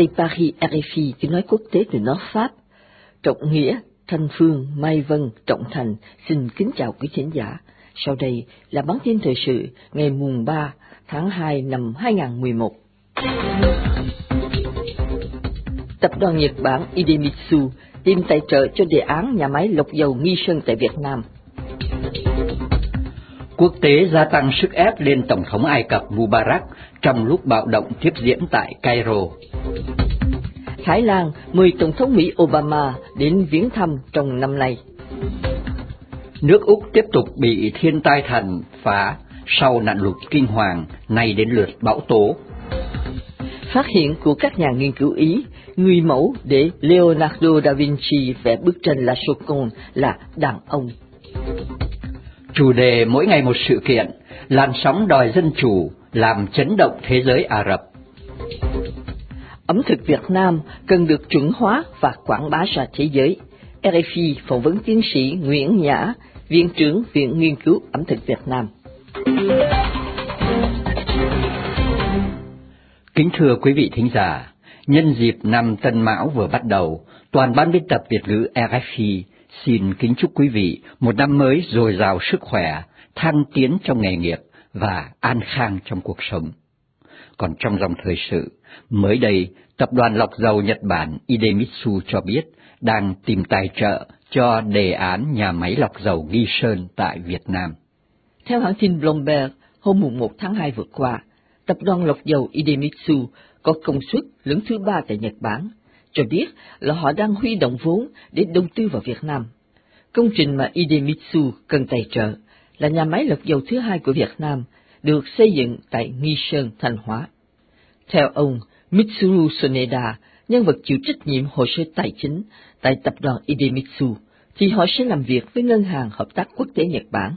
Tây Paris RFI tiếng nói quốc tế từ nước Pháp. Trọng Nghĩa, Thanh Phương, Mai Vân, Trọng Thành xin kính chào quý khán giả. Sau đây là bản tin thời sự ngày mùng 3 tháng 2 năm 2011. Tập đoàn Nhật Bản Idemitsu tìm tài trợ cho đề án nhà máy lọc dầu Nghi Sơn tại Việt Nam. Quốc tế gia tăng sức ép lên Tổng thống Ai Cập Mubarak trong lúc bạo động tiếp diễn tại Cairo. Thái Lan mời Tổng thống Mỹ Obama đến viếng thăm trong năm nay. Nước Úc tiếp tục bị thiên tai thần phá sau nạn lụt kinh hoàng, nay đến lượt bão tố. Phát hiện của các nhà nghiên cứu Ý, người mẫu để Leonardo da Vinci vẽ bức tranh La Joconde là đàn ông. Chủ đề mỗi ngày một sự kiện, làn sóng đòi dân chủ làm chấn động thế giới Ả Rập. Ẩm thực Việt Nam cần được chuẩn hóa và quảng bá ra thế giới. RFI phỏng vấn tiến sĩ Nguyễn Nhã, Viện trưởng Viện Nghiên cứu ẩm thực Việt Nam. Kính thưa quý vị thính giả, nhân dịp năm Tân Mão vừa bắt đầu, toàn ban biên tập Việt ngữ RFI xin kính chúc quý vị một năm mới dồi dào sức khỏe, thăng tiến trong nghề nghiệp và an khang trong cuộc sống. Còn trong dòng thời sự, mới đây, Tập đoàn Lọc dầu Nhật Bản Idemitsu cho biết đang tìm tài trợ cho đề án nhà máy lọc dầu Nghi Sơn tại Việt Nam. Theo hãng tin Bloomberg, hôm 1 tháng 2 vừa qua, Tập đoàn Lọc dầu Idemitsu có công suất lớn thứ 3 tại Nhật Bản, cho biết là họ đang huy động vốn để đầu tư vào Việt Nam. Công trình mà Idemitsu cần tài trợ là nhà máy lọc dầu thứ 2 của Việt Nam, được xây dựng tại Nghi Sơn, Thanh Hóa. Theo ông Mitsuru Soneda, nhân vật chịu trách nhiệm hồ sơ tài chính tại tập đoàn Idemitsu, thì họ sẽ làm việc với Ngân hàng Hợp tác Quốc tế Nhật Bản,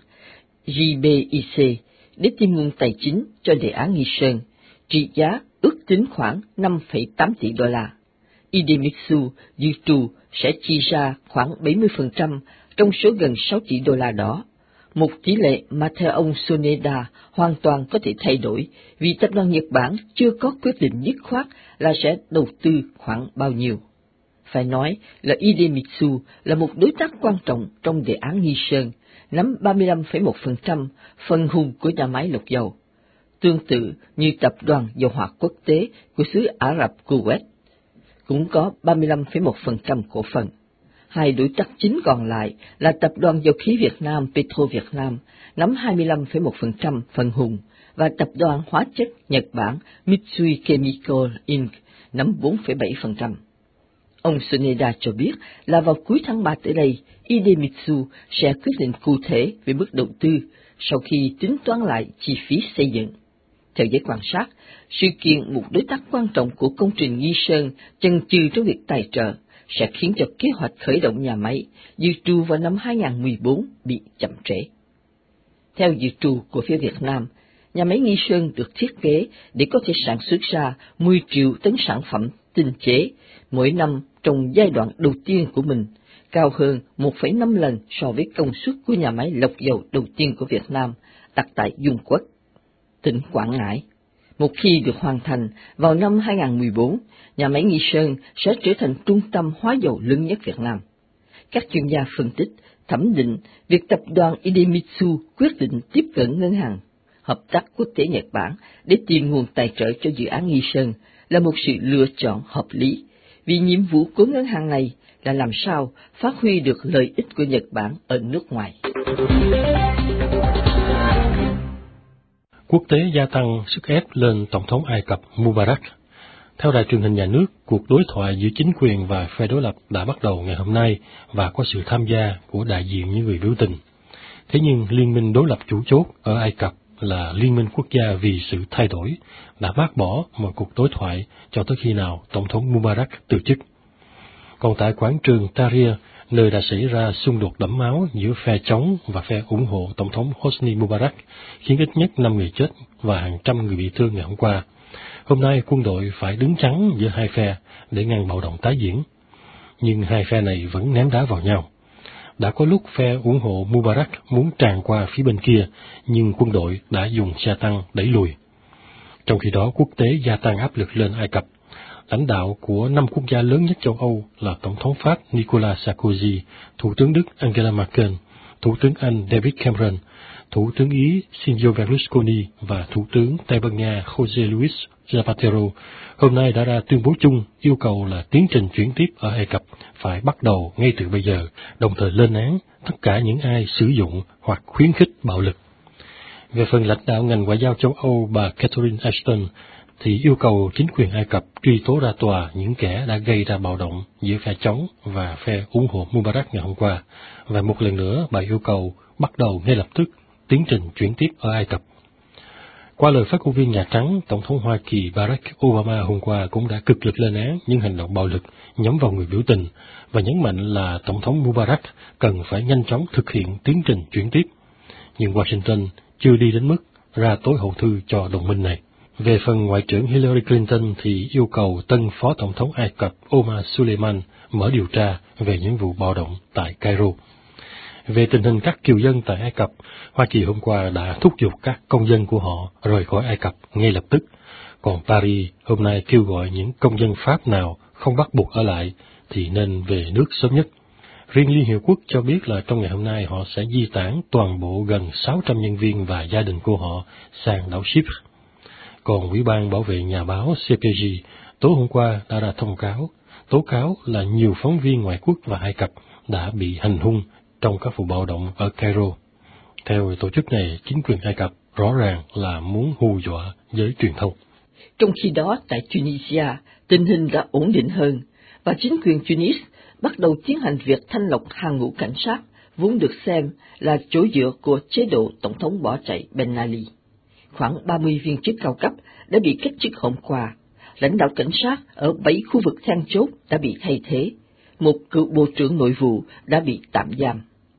JBIC, để tìm nguồn tài chính cho đề án Nghi Sơn, trị giá ước tính khoảng 5,8 tỷ đô la. Idemitsu dự trù sẽ chi ra khoảng 70% trong số gần 6 tỷ đô la đó, một tỷ lệ mà theo ông Soneda hoàn toàn có thể thay đổi vì tập đoàn Nhật Bản chưa có quyết định dứt khoát là sẽ đầu tư khoảng bao nhiêu. Phải nói là Idemitsu là một đối tác quan trọng trong đề án Nghi Sơn, nắm 35,1% phần hùng của nhà máy lọc dầu, tương tự như Tập đoàn Dầu hỏa Quốc tế của xứ Ả Rập Kuwait, cũng có 35,1% cổ phần. Hai đối tác chính còn lại là Tập đoàn Dầu khí Việt Nam Petro Việt Nam, nắm 25,1% phần hùng, và Tập đoàn Hóa chất Nhật Bản Mitsui Chemical Inc. nắm 4,7%. Ông Soneda cho biết là vào cuối tháng 3 tới đây, Idemitsu sẽ quyết định cụ thể về mức đầu tư sau khi tính toán lại chi phí xây dựng. Theo giới quan sát, sự kiện một đối tác quan trọng của công trình Nghi Sơn chần chừ trong việc tài trợ sẽ khiến cho kế hoạch khởi động nhà máy dự trù vào năm 2014 bị chậm trễ. Theo dự trù của phía Việt Nam, nhà máy Nghi Sơn được thiết kế để có thể sản xuất ra 10 triệu tấn sản phẩm tinh chế mỗi năm trong giai đoạn đầu tiên của mình, cao hơn 1,5 lần so với công suất của nhà máy lọc dầu đầu tiên của Việt Nam đặt tại Dung Quất, tỉnh Quảng Ngãi. Một khi được hoàn thành vào năm 2014, nhà máy Nghi Sơn sẽ trở thành trung tâm hóa dầu lớn nhất Việt Nam. Các chuyên gia phân tích, thẩm định việc tập đoàn Idemitsu quyết định tiếp cận Ngân hàng Hợp tác Quốc tế Nhật Bản để tìm nguồn tài trợ cho dự án Nghi Sơn là một sự lựa chọn hợp lý, vì nhiệm vụ của ngân hàng này là làm sao phát huy được lợi ích của Nhật Bản ở nước ngoài. Quốc tế gia tăng sức ép lên Tổng thống Ai Cập Mubarak. Theo đài truyền hình nhà nước, cuộc đối thoại giữa chính quyền và phe đối lập đã bắt đầu ngày hôm nay và có sự tham gia của đại diện những người biểu tình. Thế nhưng liên minh đối lập chủ chốt ở Ai Cập là Liên minh Quốc gia vì sự thay đổi đã bác bỏ mọi cuộc đối thoại cho tới khi nào Tổng thống Mubarak từ chức. Còn tại quảng trường Tahrir, nơi đã xảy ra xung đột đẫm máu giữa phe chống và phe ủng hộ Tổng thống Hosni Mubarak, khiến ít nhất 5 người chết và hàng trăm người bị thương ngày hôm qua. Hôm nay quân đội phải đứng chắn giữa hai phe để ngăn bạo động tái diễn. Nhưng hai phe này vẫn ném đá vào nhau. Đã có lúc phe ủng hộ Mubarak muốn tràn qua phía bên kia, nhưng quân đội đã dùng xe tăng đẩy lùi. Trong khi đó, quốc tế gia tăng áp lực lên Ai Cập. lãnh đạo của 5 quốc gia lớn nhất châu Âu là Tổng thống Pháp Nicolas Sarkozy, Thủ tướng Đức Angela Merkel, Thủ tướng Anh David Cameron, Thủ tướng Ý Silvio Berlusconi và Thủ tướng Tây Ban Nha José Luis Zapatero hôm nay đã ra tuyên bố chung yêu cầu là tiến trình chuyển tiếp ở Ai Cập phải bắt đầu ngay từ bây giờ, đồng thời lên án tất cả những ai sử dụng hoặc khuyến khích bạo lực. Về phần lãnh đạo ngành ngoại giao châu Âu bà Catherine Ashton thì yêu cầu chính quyền Ai Cập truy tố ra tòa những kẻ đã gây ra bạo động giữa phe chống và phe ủng hộ Mubarak ngày hôm qua, và một lần nữa bà yêu cầu bắt đầu ngay lập tức tiến trình chuyển tiếp ở Ai Cập. Qua lời phát ngôn viên Nhà Trắng, Tổng thống Hoa Kỳ Barack Obama hôm qua cũng đã cực lực lên án những hành động bạo lực nhắm vào người biểu tình và nhấn mạnh là Tổng thống Mubarak cần phải nhanh chóng thực hiện tiến trình chuyển tiếp. Nhưng Washington chưa đi đến mức ra tối hậu thư cho đồng minh này. Về phần Ngoại trưởng Hillary Clinton thì yêu cầu tân Phó Tổng thống Ai Cập Omar Suleiman mở điều tra về những vụ bạo động tại Cairo. Về tình hình các kiều dân tại Ai Cập, Hoa Kỳ hôm qua đã thúc giục các công dân của họ rời khỏi Ai Cập ngay lập tức, còn Paris hôm nay kêu gọi những công dân Pháp nào không bắt buộc ở lại thì nên về nước sớm nhất. Riêng Liên Hiệp Quốc cho biết là trong ngày hôm nay họ sẽ di tản toàn bộ gần 600 nhân viên và gia đình của họ sang đảo Chypre. Còn Ủy ban Bảo vệ Nhà báo CPJ tối hôm qua đã ra thông cáo, tố cáo là nhiều phóng viên ngoại quốc và Ai Cập đã bị hành hung trong các vụ bạo động ở Cairo. Theo tổ chức này, chính quyền Ai Cập rõ ràng là muốn hù dọa giới truyền thông. Trong khi đó, tại Tunisia, tình hình đã ổn định hơn, và chính quyền Tunis bắt đầu tiến hành việc thanh lọc hàng ngũ cảnh sát, vốn được xem là chỗ dựa của chế độ Tổng thống bỏ chạy Ben Ali. Khoảng 30 viên chức cao cấp đã bị cách chức hôm qua. Lãnh đạo cảnh sát ở 7 khu vực then chốt đã bị thay thế. Một cựu bộ trưởng nội vụ đã bị tạm giam.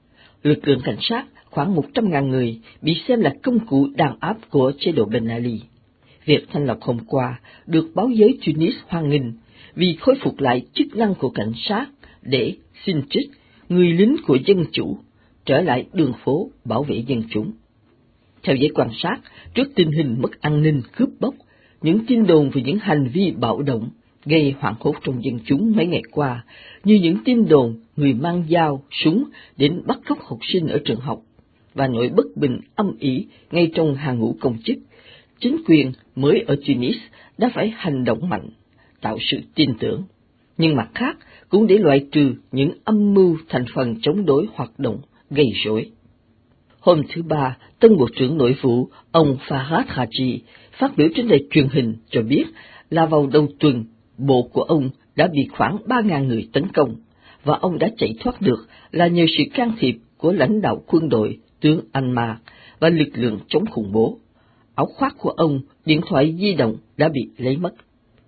Lực lượng cảnh sát khoảng 100.000 người bị xem là công cụ đàn áp của chế độ Ben Ali. Việc thanh lọc hôm qua được báo giới Tunis hoan nghênh vì khôi phục lại chức năng của cảnh sát để xin trích người lính của dân chủ trở lại đường phố bảo vệ dân chúng. Theo giới quan sát, trước tình hình mất an ninh cướp bóc, những tin đồn về những hành vi bạo động gây hoảng hốt trong dân chúng mấy ngày qua, như những tin đồn người mang dao, súng đến bắt cóc học sinh ở trường học, và nỗi bất bình âm ỉ ngay trong hàng ngũ công chức, chính quyền mới ở Tunis đã phải hành động mạnh, tạo sự tin tưởng, nhưng mặt khác cũng để loại trừ những âm mưu thành phần chống đối hoạt động gây rối. Hôm thứ Ba, tân Bộ trưởng Nội vụ ông Fahad Haji phát biểu trên đài truyền hình cho biết là vào đầu tuần, bộ của ông đã bị khoảng 3.000 người tấn công, và ông đã chạy thoát được là nhờ sự can thiệp của lãnh đạo quân đội tướng Anmar và lực lượng chống khủng bố. Áo khoác của ông, điện thoại di động đã bị lấy mất.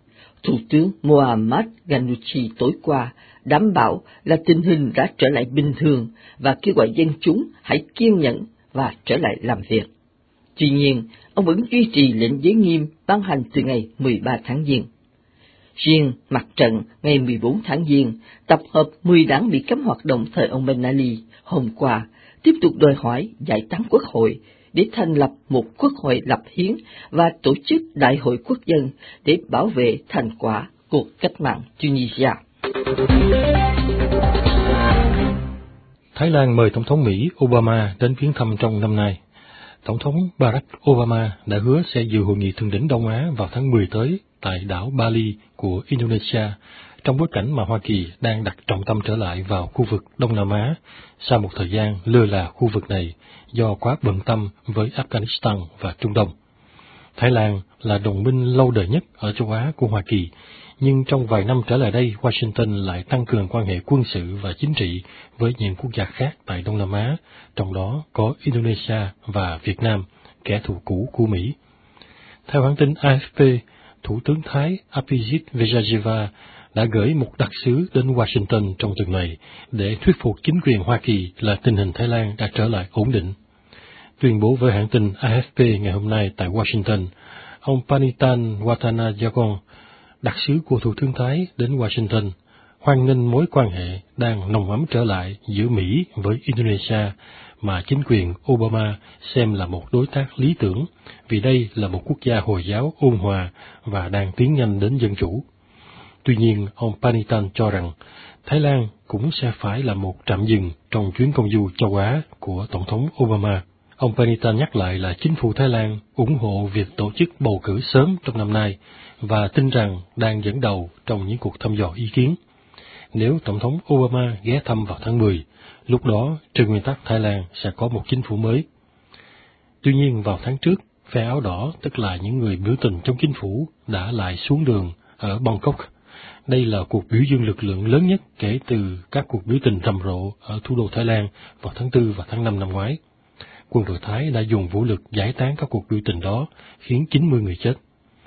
Thủ tướng Mohamed Ghannouchi tối qua đảm bảo là tình hình đã trở lại bình thường và kêu gọi dân chúng hãy kiên nhẫn và trở lại làm việc. Tuy nhiên, ông vẫn duy trì lệnh giới nghiêm ban hành từ ngày 13 tháng Giêng. Riêng mặt trận ngày 14 tháng Giêng, tập hợp 10 đảng bị cấm hoạt động thời ông Ben Ali hôm qua tiếp tục đòi hỏi giải tán quốc hội để thành lập một quốc hội lập hiến và tổ chức đại hội quốc dân để bảo vệ thành quả cuộc cách mạng Tunisia. Thái Lan mời Tổng thống Mỹ Obama đến viếng thăm trong năm nay. Tổng thống Barack Obama đã hứa sẽ dự hội nghị thượng đỉnh Đông Á vào tháng 10 tới tại đảo Bali của Indonesia, trong bối cảnh mà Hoa Kỳ đang đặt trọng tâm trở lại vào khu vực Đông Nam Á sau một thời gian lơ là khu vực này do quá bận tâm với Afghanistan và Trung Đông. Thái Lan là đồng minh lâu đời nhất ở châu Á của Hoa Kỳ, nhưng trong vài năm trở lại đây, Washington lại tăng cường quan hệ quân sự và chính trị với những quốc gia khác tại Đông Nam Á, trong đó có Indonesia và Việt Nam, kẻ thù cũ của Mỹ. Theo hãng tin AFP, Thủ tướng Thái Abhisit Vejayeva đã gửi một đặc sứ đến Washington trong tuần này để thuyết phục chính quyền Hoa Kỳ là tình hình Thái Lan đã trở lại ổn định. Tuyên bố với hãng tin AFP ngày hôm nay tại Washington, ông Panitan Watanayagon, đặc sứ của Thủ tướng Thái đến Washington, hoan nghênh mối quan hệ đang nồng ấm trở lại giữa Mỹ với Indonesia mà chính quyền Obama xem là một đối tác lý tưởng, vì đây là một quốc gia Hồi giáo ôn hòa và đang tiến nhanh đến dân chủ. Tuy nhiên, ông Panitan cho rằng Thái Lan cũng sẽ phải là một trạm dừng trong chuyến công du châu Á của Tổng thống Obama. Ông Panitan nhắc lại là chính phủ Thái Lan ủng hộ việc tổ chức bầu cử sớm trong năm nay và tin rằng đang dẫn đầu trong những cuộc thăm dò ý kiến. Nếu Tổng thống Obama ghé thăm vào tháng 10, lúc đó trên nguyên tắc Thái Lan sẽ có một chính phủ mới. Tuy nhiên vào tháng trước, phe áo đỏ, tức là những người biểu tình trong chính phủ, đã lại xuống đường ở Bangkok. Đây là cuộc biểu dương lực lượng lớn nhất kể từ các cuộc biểu tình rầm rộ ở thủ đô Thái Lan vào tháng 4 và tháng 5 năm ngoái. Quân đội Thái đã dùng vũ lực giải tán các cuộc biểu tình đó, khiến 90 người chết.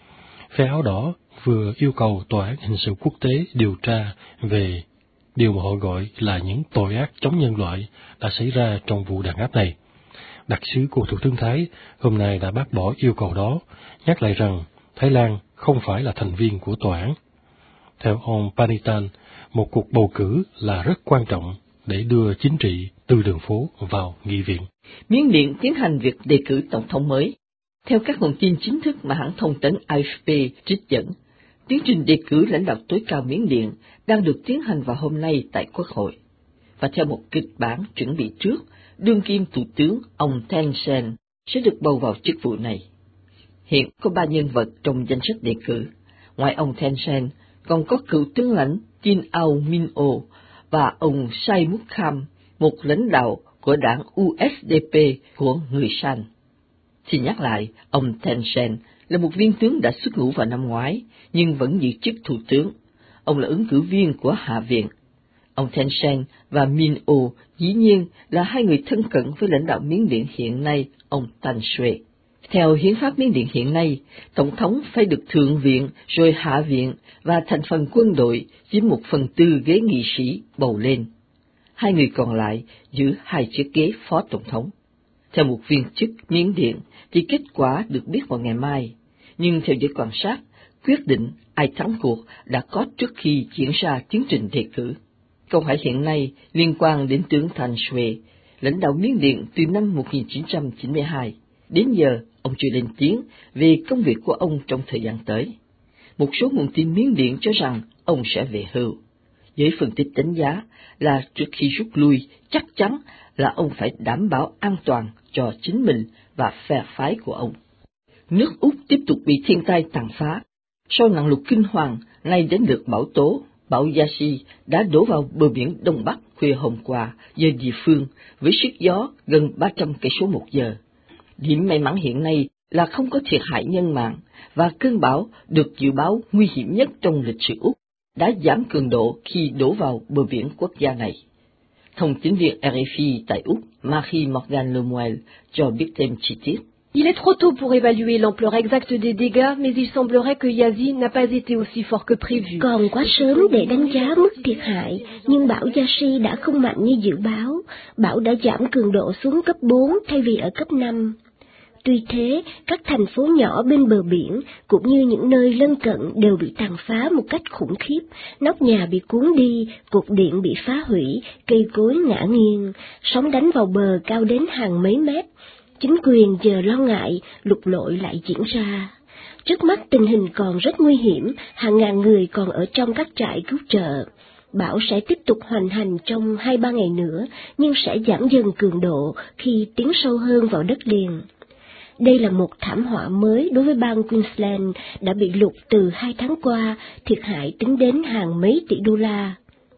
Phe áo đỏ vừa yêu cầu Tòa án Hình sự Quốc tế điều tra về điều mà họ gọi là những tội ác chống nhân loại đã xảy ra trong vụ đàn áp này. Đặc sứ của Thủ tướng Thái hôm nay đã bác bỏ yêu cầu đó, nhắc lại rằng Thái Lan không phải là thành viên của tòa án. Theo ông Panitan, một cuộc bầu cử là rất quan trọng để đưa chính trị từ đường phố vào nghị viện. Miến Điện tiến hành việc đề cử tổng thống mới. Theo các nguồn tin chính thức mà hãng thông tấn AFP trích dẫn, tiến trình đề cử lãnh đạo tối cao Miến Điện đang được tiến hành vào hôm nay tại Quốc hội. Và theo một kịch bản chuẩn bị trước, đương kim thủ tướng ông Thein Sein sẽ được bầu vào chức vụ này. Hiện có 3 nhân vật trong danh sách đề cử. Ngoài ông Thein Sein, còn có cựu tướng lãnh Tin Aung Min O và ông Sai Mukham, một lãnh đạo của đảng USDP của người San. Xin nhắc lại, ông Thein Sein là một viên tướng đã xuất ngũ vào năm ngoái, nhưng vẫn giữ chức thủ tướng. Ông là ứng cử viên của Hạ viện. Ông Thein Sein và Min O dĩ nhiên là hai người thân cận với lãnh đạo Miến Điện hiện nay, ông Tan Swe. Theo hiến pháp Miến Điện hiện nay, tổng thống phải được thượng viện rồi hạ viện và thành phần quân đội chiếm 1/4 ghế nghị sĩ bầu lên. Hai người còn lại giữ 2 chiếc ghế phó tổng thống. Theo một viên chức Miến Điện thì kết quả được biết vào ngày mai, nhưng theo giới quan sát, quyết định ai thắng cuộc đã có trước khi diễn ra tiến trình đề cử. Câu hỏi hiện nay liên quan đến tướng Tan Swe, lãnh đạo Miến Điện từ năm 1992. Đến giờ, ông chưa lên tiếng về công việc của ông trong thời gian tới. Một số nguồn tin Miến Điện cho rằng ông sẽ về hưu. Giới phân tích đánh giá là trước khi rút lui, chắc chắn là ông phải đảm bảo an toàn cho chính mình và phe phái của ông. Nước Úc tiếp tục bị thiên tai tàn phá. Sau nạn lụt kinh hoàng, nay đến lượt bão tố, bão Yasi đã đổ vào bờ biển Đông Bắc khuya hôm qua giờ địa phương với sức gió gần 300 cây số một giờ. Điểm may mắn hiện nay là không có thiệt hại nhân mạng và cơn bão được dự báo nguy hiểm nhất trong lịch sử Úc đã giảm cường độ khi đổ vào bờ biển quốc gia này. Thông tín viên RFI tại Úc, Marie-Morgane Lemoyle cho biết thêm chi tiết. Il est trop tôt pour évaluer l'ampleur exacte des dégâts, mais il semblerait que Yasi n'a pas été aussi fort que prévu. Còn quá sớm để đánh giá mức thiệt hại, nhưng bão Yasi đã không mạnh như dự báo. Bão đã giảm cường độ xuống cấp 4 thay vì ở cấp 5. Tuy thế, các thành phố nhỏ bên bờ biển, cũng như những nơi lân cận đều bị tàn phá một cách khủng khiếp, nóc nhà bị cuốn đi, cột điện bị phá hủy, cây cối ngã nghiêng, sóng đánh vào bờ cao đến hàng mấy mét. Chính quyền giờ lo ngại lụt lội lại diễn ra. Trước mắt tình hình còn rất nguy hiểm, hàng ngàn người còn ở trong các trại cứu trợ. Bão sẽ tiếp tục hoành hành trong 2-3 ngày nữa, nhưng sẽ giảm dần cường độ khi tiến sâu hơn vào đất liền. Đây là một thảm họa mới đối với bang Queensland đã bị lụt từ 2 tháng qua, thiệt hại tính đến hàng mấy tỷ đô la.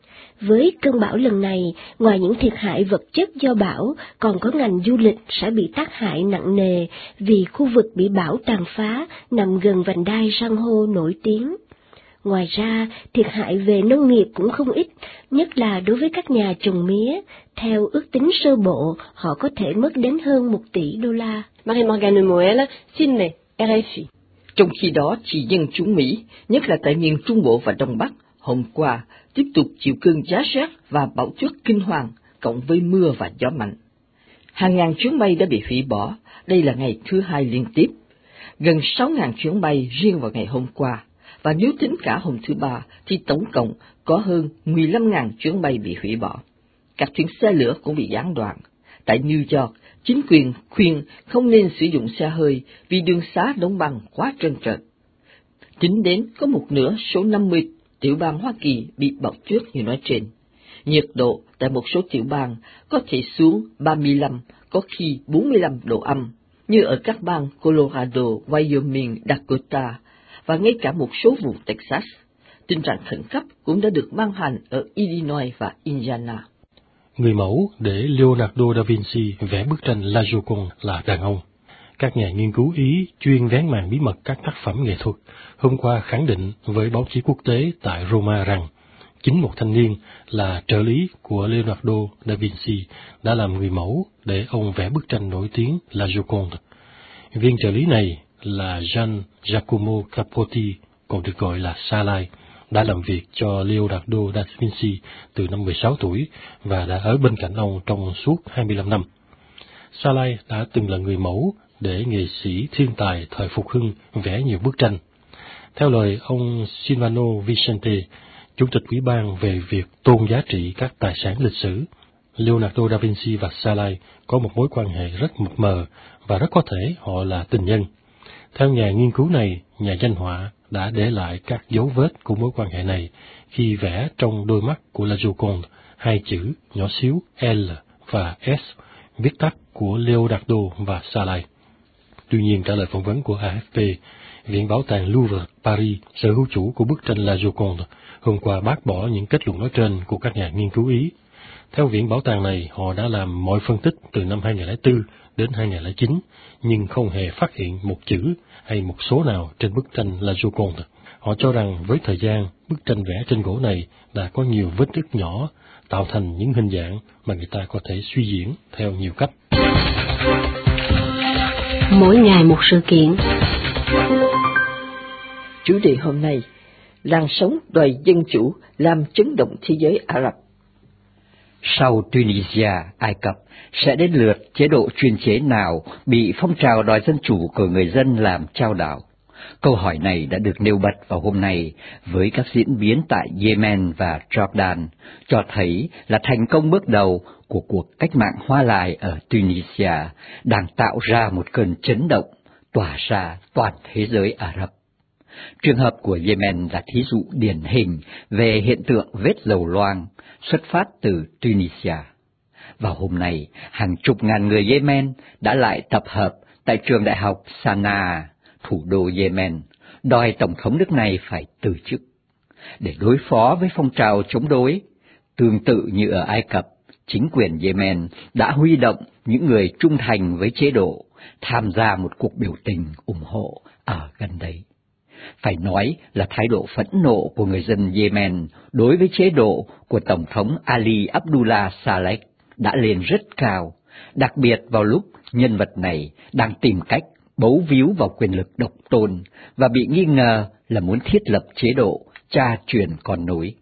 Với cơn bão lần này, ngoài những thiệt hại vật chất do bão, còn có ngành du lịch sẽ bị tác hại nặng nề vì khu vực bị bão tàn phá nằm gần vành đai san hô nổi tiếng. Ngoài ra, thiệt hại về nông nghiệp cũng không ít, nhất là đối với các nhà trồng mía. Theo ước tính sơ bộ, họ có thể mất đến hơn 1 tỷ đô la. Marie-Morgane Lemoyle, Sydney, RFI. Trong khi đó, chỉ dân chúng Mỹ, nhất là tại miền Trung Bộ và Đông Bắc, hôm qua tiếp tục chịu cơn giá rét và bão tuyết kinh hoàng, cộng với mưa và gió mạnh. Hàng ngàn chuyến bay đã bị hủy bỏ, đây là ngày thứ 2 liên tiếp. Gần 6.000 chuyến bay riêng vào ngày hôm qua, và nếu tính cả hôm thứ Ba thì tổng cộng có hơn 15.000 chuyến bay bị hủy bỏ. Các chuyến xe lửa cũng bị gián đoạn. Tại New York, chính quyền khuyên không nên sử dụng xe hơi vì đường xá đóng băng quá trơn trượt. Tính đến có một nửa số 50 tiểu bang Hoa Kỳ bị bão tuyết như nói trên. Nhiệt độ tại một số tiểu bang có thể xuống 35, có khi 45 độ âm, như ở các bang Colorado, Wyoming, Dakota, và ngay cả một số vùng Texas. Tình trạng khẩn cấp cũng đã được ban hành ở Illinois và Indiana. Người mẫu để Leonardo da Vinci vẽ bức tranh La Gioconde là đàn ông. Các nhà nghiên cứu Ý chuyên vén màn bí mật các tác phẩm nghệ thuật hôm qua khẳng định với báo chí quốc tế tại Roma rằng chính một thanh niên là trợ lý của Leonardo da Vinci đã làm người mẫu để ông vẽ bức tranh nổi tiếng La Gioconde. Viên trợ lý này là Gian Giacomo Capotti, còn được gọi là Salai, đã làm việc cho Leonardo da Vinci từ năm 16 tuổi và đã ở bên cạnh ông trong suốt 25 năm. Salai đã từng là người mẫu để nghệ sĩ thiên tài thời phục hưng vẽ nhiều bức tranh. Theo lời ông Silvano Vicente, Chủ tịch Ủy ban về việc tôn giá trị các tài sản lịch sử, Leonardo da Vinci và Salai có một mối quan hệ rất mập mờ và rất có thể họ là tình nhân. Theo nhà nghiên cứu này, nhà danh họa đã để lại các dấu vết của mối quan hệ này khi vẽ trong đôi mắt của La Gioconde hai chữ nhỏ xíu L và S, viết tắt của Leonardo và Salai. Tuy nhiên, trả lời phỏng vấn của AFP, Viện Bảo tàng Louvre Paris, sở hữu chủ của bức tranh La Gioconde, hôm qua bác bỏ những kết luận nói trên của các nhà nghiên cứu Ý. Theo Viện Bảo tàng này, họ đã làm mọi phân tích từ năm 2004 đến 2009, nhưng không hề phát hiện một chữ hay một số nào trên bức tranh La Gioconde. Họ cho rằng với thời gian, bức tranh vẽ trên gỗ này đã có nhiều vết nứt nhỏ, tạo thành những hình dạng mà người ta có thể suy diễn theo nhiều cách. Mỗi ngày một sự kiện. Chủ đề hôm nay, làn sóng đòi dân chủ làm chấn động thế giới Ả Rập. Sau Tunisia, Ai Cập, sẽ đến lượt chế độ chuyên chế nào bị phong trào đòi dân chủ của người dân làm chao đảo? Câu hỏi này đã được nêu bật vào hôm nay với các diễn biến tại Yemen và Jordan, cho thấy là thành công bước đầu của cuộc cách mạng hoa lại ở Tunisia đang tạo ra một cơn chấn động tỏa ra toàn thế giới Ả Rập. Trường hợp của Yemen là thí dụ điển hình về hiện tượng vết dầu loang xuất phát từ Tunisia. Vào hôm nay, hàng chục ngàn người Yemen đã lại tập hợp tại trường đại học Sanaa, thủ đô Yemen, đòi tổng thống nước này phải từ chức. Để đối phó với phong trào chống đối, tương tự như ở Ai Cập, chính quyền Yemen đã huy động những người trung thành với chế độ tham gia một cuộc biểu tình ủng hộ ở gần đây. Phải nói là thái độ phẫn nộ của người dân Yemen đối với chế độ của Tổng thống Ali Abdullah Saleh đã lên rất cao, đặc biệt vào lúc nhân vật này đang tìm cách bấu víu vào quyền lực độc tôn và bị nghi ngờ là muốn thiết lập chế độ cha truyền con nối.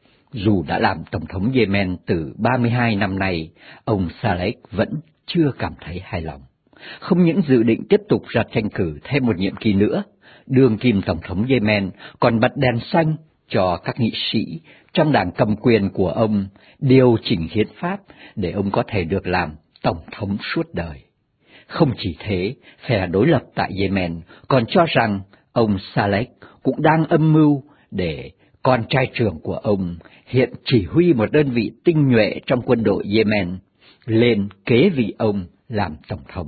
Dù đã làm Tổng thống Yemen từ 32 năm nay, ông Saleh vẫn chưa cảm thấy hài lòng. Không những dự định tiếp tục ra tranh cử thêm một nhiệm kỳ nữa, đương kim Tổng thống Yemen còn bật đèn xanh cho các nghị sĩ trong đảng cầm quyền của ông điều chỉnh hiến pháp để ông có thể được làm Tổng thống suốt đời. Không chỉ thế, phe đối lập tại Yemen còn cho rằng ông Saleh cũng đang âm mưu để con trai trưởng của ông, hiện chỉ huy một đơn vị tinh nhuệ trong quân đội Yemen, lên kế vị ông làm Tổng thống.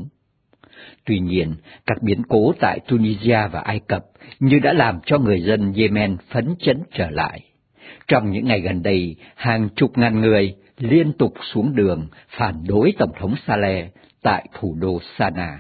Tuy nhiên, các biến cố tại Tunisia và Ai Cập như đã làm cho người dân Yemen phấn chấn trở lại. Trong những ngày gần đây, hàng chục ngàn người liên tục xuống đường phản đối Tổng thống Saleh tại thủ đô Sanaa.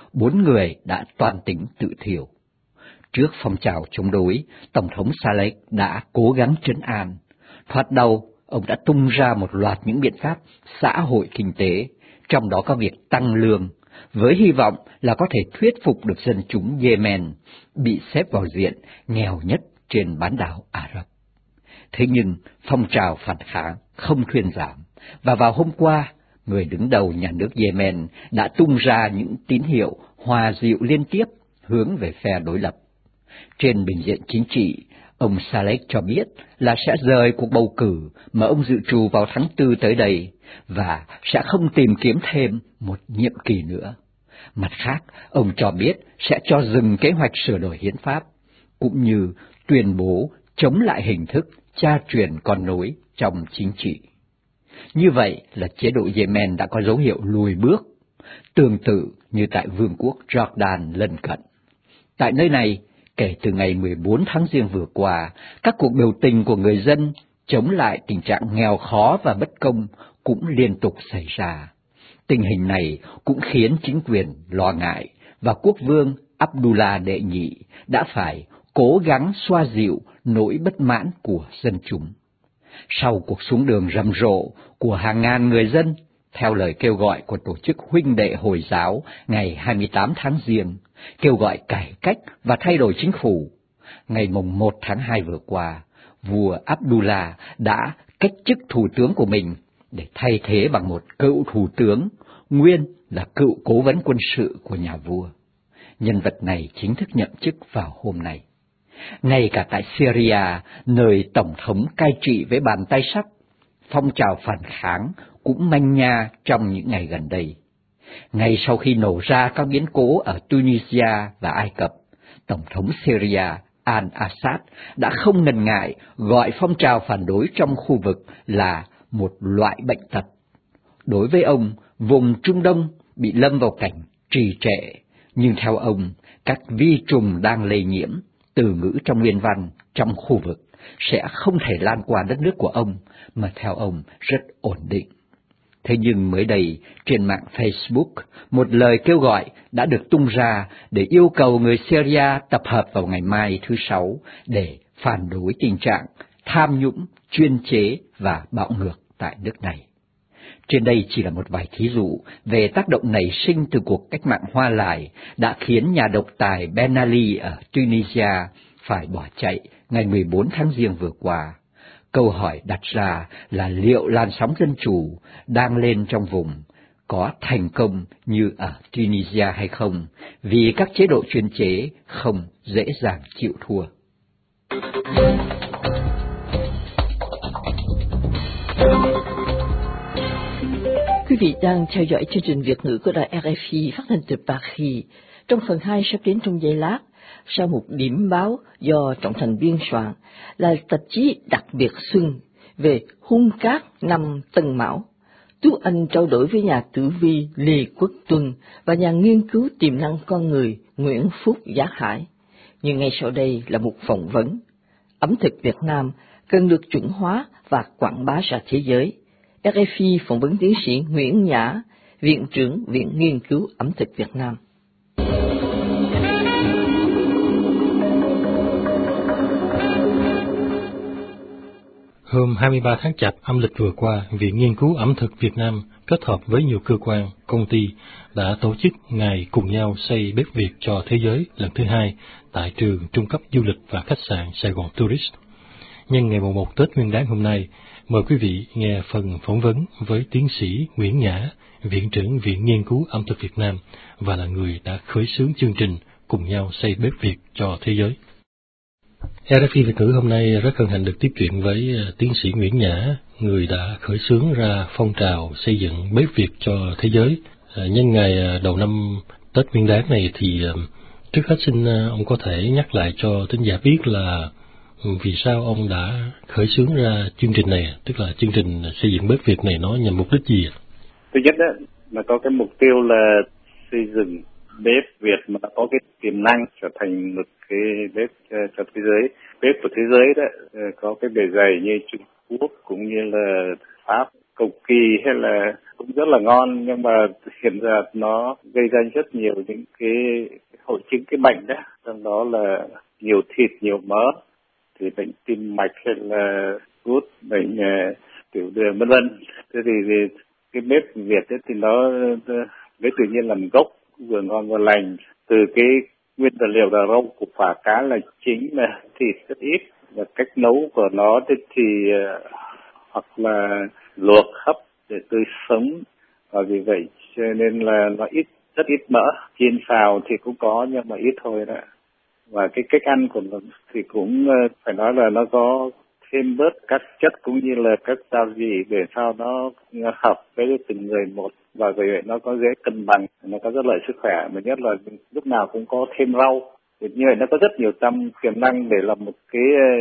4 người đã toan tính tự thiêu. Trước phong trào chống đối, Tổng thống Saleh đã cố gắng trấn an. Thoạt đầu, ông đã tung ra một loạt những biện pháp xã hội kinh tế, trong đó có việc tăng lương, với hy vọng là có thể thuyết phục được dân chúng Yemen bị xếp vào diện nghèo nhất trên bán đảo Ả Rập. Thế nhưng, phong trào phản kháng không thuyên giảm, và vào hôm qua, người đứng đầu nhà nước Yemen đã tung ra những tín hiệu hòa dịu liên tiếp hướng về phe đối lập. Trên bình diện chính trị, ông Saleh cho biết là sẽ rời cuộc bầu cử mà ông dự trù vào tháng 4 tới đây, và sẽ không tìm kiếm thêm một nhiệm kỳ nữa. Mặt khác, ông cho biết sẽ cho dừng kế hoạch sửa đổi hiến pháp, cũng như tuyên bố chống lại hình thức cha truyền con nối trong chính trị. Như vậy là chế độ Yemen đã có dấu hiệu lùi bước, tương tự như tại vương quốc Jordan lân cận. Tại nơi này, kể từ ngày 14 tháng Giêng vừa qua, các cuộc biểu tình của người dân chống lại tình trạng nghèo khó và bất công cũng liên tục xảy ra. Tình hình này cũng khiến chính quyền lo ngại, và quốc vương Abdullah đệ nhị đã phải cố gắng xoa dịu nỗi bất mãn của dân chúng. Sau cuộc xuống đường rầm rộ của hàng ngàn người dân, theo lời kêu gọi của Tổ chức Huynh đệ Hồi giáo ngày 28 tháng Giêng, kêu gọi cải cách và thay đổi chính phủ, ngày mùng 1 tháng 2 vừa qua, vua Abdullah đã cách chức thủ tướng của mình để thay thế bằng một cựu thủ tướng, nguyên là cựu cố vấn quân sự của nhà vua. Nhân vật này chính thức nhậm chức vào hôm nay. Ngay cả tại Syria, nơi Tổng thống cai trị với bàn tay sắt, phong trào phản kháng cũng manh nha trong những ngày gần đây. Ngay sau khi nổ ra các biến cố ở Tunisia và Ai Cập, Tổng thống Syria al-Assad đã không ngần ngại gọi phong trào phản đối trong khu vực là một loại bệnh tật. Đối với ông, vùng Trung Đông bị lâm vào cảnh trì trệ, nhưng theo ông, các vi trùng đang lây nhiễm, từ ngữ trong nguyên văn, trong khu vực, sẽ không thể lan qua đất nước của ông, mà theo ông rất ổn định. Thế nhưng mới đây, trên mạng Facebook, một lời kêu gọi đã được tung ra để yêu cầu người Syria tập hợp vào ngày mai thứ Sáu để phản đối tình trạng tham nhũng, chuyên chế và bạo ngược tại nước này. Trên đây chỉ là một vài thí dụ về tác động nảy sinh từ cuộc cách mạng Hoa Lài đã khiến nhà độc tài Ben Ali ở Tunisia phải bỏ chạy ngày 14 tháng Giêng vừa qua. Câu hỏi đặt ra là liệu làn sóng dân chủ đang lên trong vùng có thành công như ở Tunisia hay không, vì các chế độ chuyên chế không dễ dàng chịu thua. Quý vị đang theo dõi chương trình Việt ngữ của đài RFI phát thanh từ Paris. Trong phần 2 sắp đến trong giây lát, sau một điểm báo do Trọng Thành biên soạn là tạp chí đặc biệt Xuân về hung cát năm Tân Mão. Tú Anh trao đổi với nhà tử vi Lê Quốc Tuân và nhà nghiên cứu tiềm năng con người Nguyễn Phúc Giác Hải. Nhưng ngay sau đây là một phỏng vấn. Ẩm thực Việt Nam cần được chuẩn hóa và quảng bá ra thế giới. RFI phỏng vấn tiến sĩ Nguyễn Nhã, Viện trưởng Viện Nghiên cứu Ẩm thực Việt Nam. Hôm 23 tháng Chạp âm lịch vừa qua, Viện Nghiên cứu Ẩm thực Việt Nam kết hợp với nhiều cơ quan, công ty đã tổ chức ngày cùng nhau xây bếp Việt cho thế giới lần thứ 2 tại trường Trung cấp Du lịch và Khách sạn Sài Gòn Tourist. Nhân ngày mùng 1 Tết Nguyên đán hôm nay, mời quý vị nghe phần phỏng vấn với tiến sĩ Nguyễn Nhã, Viện trưởng Viện Nghiên cứu Ẩm thực Việt Nam và là người đã khởi xướng chương trình cùng nhau xây bếp Việt cho thế giới. RFI Việt ngữ hôm nay rất hân hạnh được tiếp chuyện với tiến sĩ Nguyễn Nhã, người đã khởi xướng ra phong trào xây dựng bếp Việt cho thế giới. Nhân ngày đầu năm Tết Nguyên đán này thì trước hết xin ông có thể nhắc lại cho thính giả biết là vì sao ông đã khởi xướng ra chương trình này, tức là chương trình xây dựng bếp Việt này nó nhằm mục đích gì? Thứ nhất đó, là có cái mục tiêu là xây dựng bếp Việt mà nó có cái tiềm năng trở thành một cái bếp cho thế giới. Bếp của thế giới đó có cái bề dày như Trung Quốc cũng như là Pháp, cầu kỳ hay là cũng rất là ngon, nhưng mà hiện giờ nó gây ra rất nhiều những cái hội chứng cái bệnh đó, trong đó là nhiều thịt, nhiều mỡ, thì bệnh tim mạch hay là gút, bệnh tiểu đường vân vân. Thế thì cái bếp Việt ấy thì nó với tự nhiên làm gốc, vừa ngon vừa lành. Từ cái nguyên vật liệu là rau củ quả cá là chính, là thịt rất ít, và cách nấu của nó thì hoặc là luộc hấp để tươi sống, và vì vậy cho nên là nó rất ít mỡ. Chiên xào thì cũng có nhưng mà ít thôi đó. Và cái cách ăn của nó thì cũng phải nói là nó có thêm bớt các chất cũng như là các gia vị để sao nó hợp với từng người một, và vì vậy nó có dễ cân bằng, nó có rất lợi sức khỏe, mà nhất là lúc nào cũng có thêm rau. Như vậy nó có rất nhiều tiềm năng để làm một cái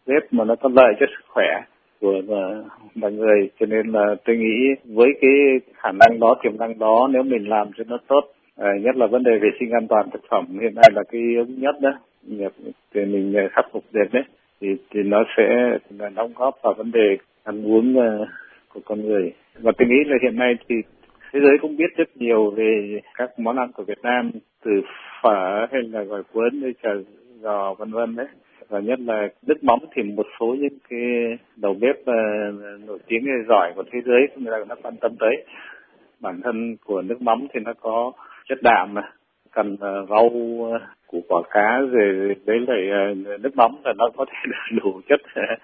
bếp mà nó có lợi cho sức khỏe của mọi người. Cho nên là tôi nghĩ với cái khả năng đó, tiềm năng đó, nếu mình làm cho nó tốt, nhất là vấn đề vệ sinh an toàn thực phẩm hiện nay là cái yếu nhất đó, thì mình khắc phục được đấy, thì nó sẽ đóng góp vào vấn đề ăn uống của con người. Và tôi nghĩ là hiện nay thì thế giới cũng biết rất nhiều về các món ăn của Việt Nam, từ phở hay là gỏi cuốn hay chả giò vân vân đấy. Và nhất là nước mắm thì một số những cái đầu bếp nổi tiếng giỏi của thế giới người ta đã quan tâm tới. Bản thân của nước mắm thì nó có chất đạm, mà cần rau, củ quả cá, rồi đấy lại nước mắm là nó có thể đủ chất.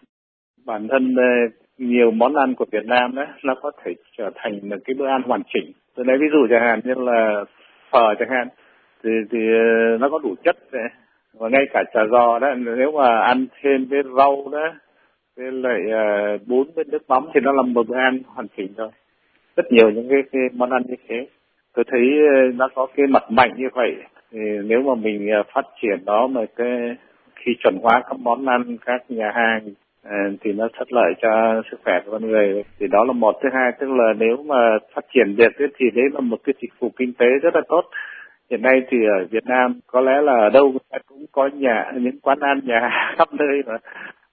Bản thân nhiều món ăn của Việt Nam đấy nó có thể trở thành một cái bữa ăn hoàn chỉnh. Tôi lấy ví dụ chẳng hạn như là phở chẳng hạn, thì nó có đủ chất đấy. Và ngay cả chả giò đó, nếu mà ăn thêm với rau đó, với lại bún với nước mắm thì nó là một bữa ăn hoàn chỉnh rồi. Rất nhiều những cái món ăn như thế. Tôi thấy nó có cái mặt mạnh như vậy. Thì nếu mà mình phát triển đó, mà khi chuẩn hóa các món ăn, các nhà hàng, thì nó rất lợi cho sức khỏe của con người. Thì đó là một. Thứ hai, tức là nếu mà phát triển được thì đấy là một cái dịch vụ kinh tế rất là tốt. Hiện nay thì ở Việt Nam có lẽ là ở đâu cũng có những quán ăn, nhà hàng khắp nơi mà.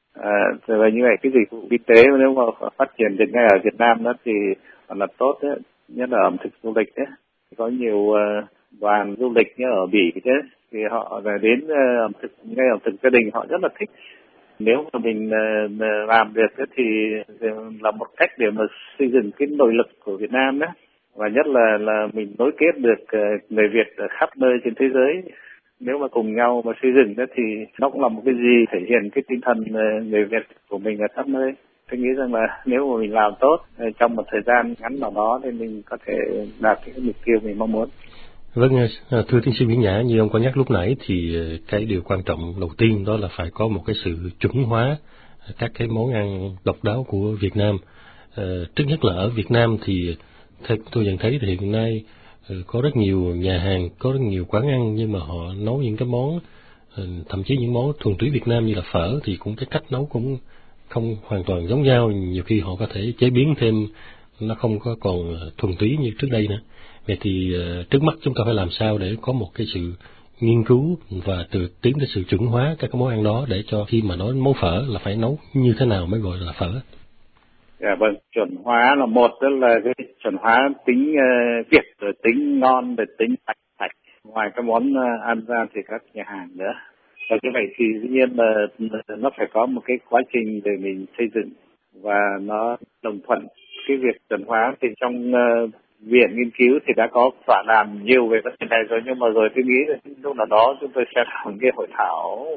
Và như vậy cái dịch vụ kinh tế nếu mà phát triển được ngay ở Việt Nam đó thì là tốt đấy, nhất là ẩm thực du lịch đấy. Có nhiều đoàn du lịch như ở Bỉ thế thì họ đến ngay ẩm thực gia đình họ rất là thích. Nếu mà mình làm được thì là một cách để mà xây dựng cái nội lực của Việt Nam đó, và nhất là mình nối kết được người Việt ở khắp nơi trên thế giới. Nếu mà cùng nhau mà xây dựng đó thì nó cũng là một cái gì thể hiện cái tinh thần người Việt của mình ở khắp nơi. Tôi nghĩ rằng là nếu mà mình làm tốt trong một thời gian ngắn nào đó thì mình có thể đạt cái mục tiêu mình mong muốn. Vâng, thưa tiến sĩ Nguyễn Nhã, như ông có nhắc lúc nãy thì cái điều quan trọng đầu tiên đó là phải có một cái sự chuẩn hóa các cái món ăn độc đáo của Việt Nam. Trước nhất là ở Việt Nam thì theo tôi nhận thấy thì hiện nay có rất nhiều nhà hàng, có rất nhiều quán ăn nhưng mà họ nấu những cái món thậm chí những món thuần túy Việt Nam như là phở thì cũng cái cách nấu cũng không hoàn toàn giống nhau, nhiều khi họ có thể chế biến thêm, nó không có còn thuần túy như trước đây nữa. Vậy thì trước mắt chúng ta phải làm sao để có một cái sự nghiên cứu và tiến tới sự chuẩn hóa các cái món ăn đó, để cho khi mà nói món phở là phải nấu như thế nào mới gọi là phở. Dạ vâng, chuẩn hóa là một, tức là cái chuẩn hóa tính việt, rồi tính ngon, rồi tính sạch. Ngoài các món ăn ra thì các nhà hàng nữa. Và như vậy thì dĩ nhiên là nó phải có một cái quá trình để mình xây dựng và nó đồng thuận. Cái việc chuẩn hóa thì trong viện nghiên cứu thì đã có tọa đàm nhiều về vấn đề này rồi, nhưng mà rồi tôi nghĩ là lúc nào đó chúng tôi sẽ làm cái hội thảo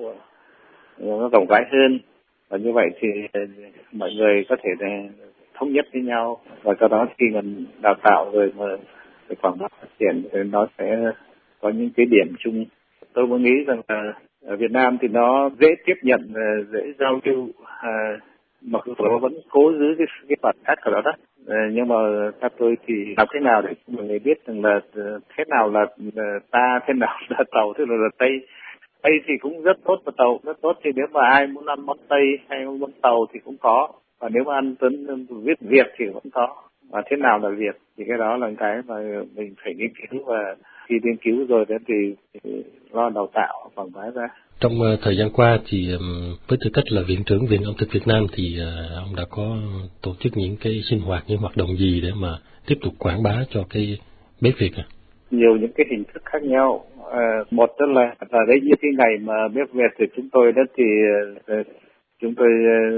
nó rộng rãi hơn. Và như vậy thì mọi người có thể thống nhất với nhau, và sau đó khi mình đào tạo rồi mà quảng bá phát triển thì nó sẽ có những cái điểm chung. Tôi muốn nghĩ rằng là ở Việt Nam thì nó dễ tiếp nhận, dễ giao lưu, mặc dù nó vẫn cố giữ cái bản sắc của nó đó. Nhưng mà theo tôi thì làm thế nào để mọi người biết rằng là thế nào là ta, thế nào là Tàu, thế nào là Tây. Tây thì cũng rất tốt và Tàu rất tốt, thì nếu mà ai muốn ăn món Tây hay món Tàu thì cũng có, và nếu mà ăn viết Việt thì cũng có. Và thế nào là Việt thì cái đó là cái mà mình phải nghiên cứu, và khi nghiên cứu rồi thì lo đào tạo quảng bá ra. Trong thời gian qua thì với tư cách là Viện trưởng Viện Ẩm thực Việt Nam thì ông đã có tổ chức những cái sinh hoạt, những hoạt động gì để mà tiếp tục quảng bá cho cái bếp Việt à? Nhiều những cái hình thức khác nhau. Một tức là đấy như cái ngày mà bếp Việt thì chúng tôi đó thì chúng tôi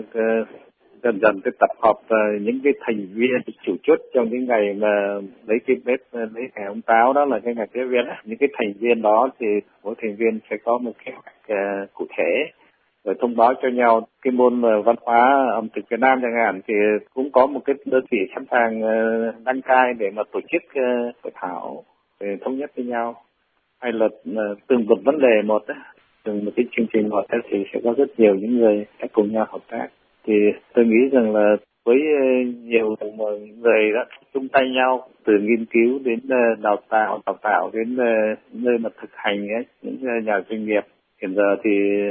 dần dần cái tập hợp những cái thành viên chủ chốt trong cái ngày mà lấy cái bếp, lấy ngày ông Táo, đó là cái ngày bếp Việt. Những cái thành viên đó thì mỗi thành viên sẽ có một kế hoạch cụ thể, rồi thông báo cho nhau. Cái môn văn hóa ẩm thực Việt Nam chẳng hạn thì cũng có một cái đơn vị sẵn sàng đăng cai để mà tổ chức hội thảo để thống nhất với nhau. Hay là từng một vấn đề một, từng một cái chương trình một thì sẽ có rất nhiều những người sẽ cùng nhau hợp tác. Thì tôi nghĩ rằng là với nhiều người đó chung tay nhau, từ nghiên cứu đến đào tạo đến nơi mà thực hành ấy, những nhà doanh nghiệp hiện giờ thì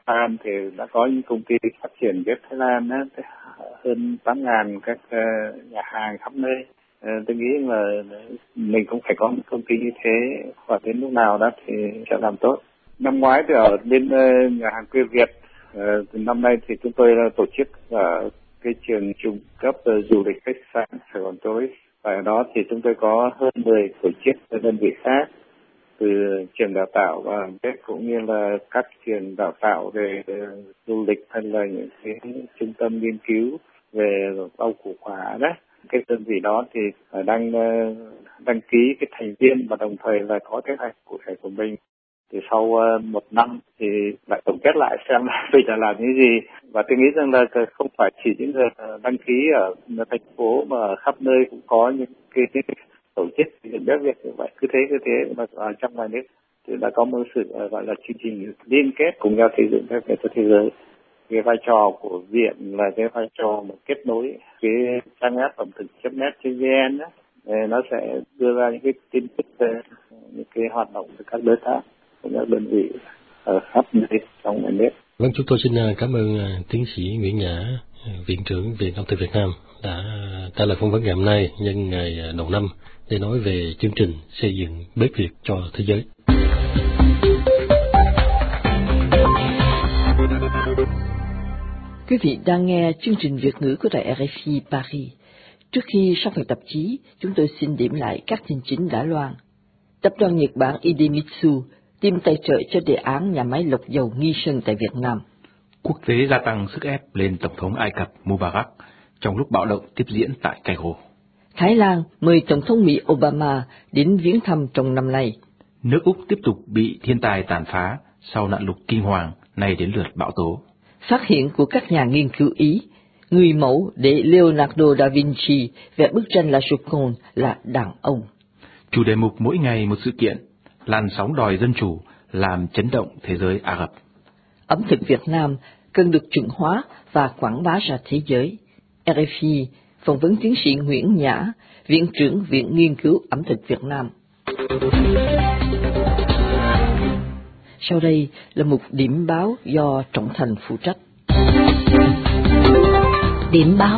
Lan thì đã có những công ty phát triển bếp Thái Lan đó, hơn 8.000 các nhà hàng khắp nơi. Tôi nghĩ là mình cũng phải có một công ty như thế, và đến lúc nào đó thì sẽ làm tốt. Năm ngoái thì ở bên nhà hàng quê Việt, năm nay thì chúng tôi tổ chức ở cái trường trung cấp du lịch khách sạn Sài Gòn Tourist, và ở đó thì chúng tôi có hơn 10 tổ chức đơn vị khác, từ trường đào tạo và cũng như là các trường đào tạo về du lịch hay là những cái trung tâm nghiên cứu về rau củ quả đó. Cái đơn vị đó thì đang đăng ký cái thành viên và đồng thời là có kế hoạch cụ thể của mình. Thì sau một năm thì lại tổng kết lại xem là mình đã làm những gì. Và tôi nghĩ rằng là không phải chỉ những người đăng ký ở thành phố mà khắp nơi cũng có những cái tổ chức những bếp Việt như vậy. Cứ thế mà ở trong ngoài nước thì đã có một sự gọi là chương trình liên kết cùng nhau xây dựng bếp Việt cho thế giới. Cái vai trò của viện là cái vai trò một kết nối cái trang web ẩm thực.net.vn đó, nó sẽ đưa ra những cái tin tức về những cái hoạt động của các đối tác của các đơn vị ở khắp nơi trong ngoài nước. Vâng, chúng tôi xin cảm ơn tiến sĩ Nguyễn Nhã, Viện trưởng Viện Ẩm thực Việt Nam đã trả lời phỏng vấn ngày hôm nay nhân ngày đầu năm để nói về chương trình xây dựng bếp Việt cho thế giới. Quý vị đang nghe chương trình Việt ngữ của đài RFI Paris. Trước khi sang phần tạp chí, chúng tôi xin điểm lại các tin chính đã loan. Tập đoàn Nhật Bản Idemitsu tìm tài trợ cho đề án nhà máy lọc dầu Nghi Sơn tại Việt Nam. Quốc tế gia tăng sức ép lên Tổng thống Ai Cập Mubarak trong lúc bạo động tiếp diễn tại Cairo. Thái Lan mời Tổng thống Mỹ Obama đến viếng thăm trong năm nay. Nước Úc tiếp tục bị thiên tai tàn phá sau nạn lụt kinh hoàng, nay đến lượt bão tố. Phát hiện của các nhà nghiên cứu Ý, người mẫu để Leonardo da Vinci vẽ bức tranh La Joconde là đàn ông. Chủ đề mục mỗi ngày một sự kiện, làn sóng đòi dân chủ làm chấn động thế giới Ả Rập. Ẩm thực Việt Nam cần được chuẩn hóa và quảng bá ra thế giới. RFI phỏng vấn tiến sĩ Nguyễn Nhã, Viện trưởng Viện Nghiên cứu Ẩm thực Việt Nam. Sau đây là một điểm báo do Trọng Thành phụ trách. Điểm báo.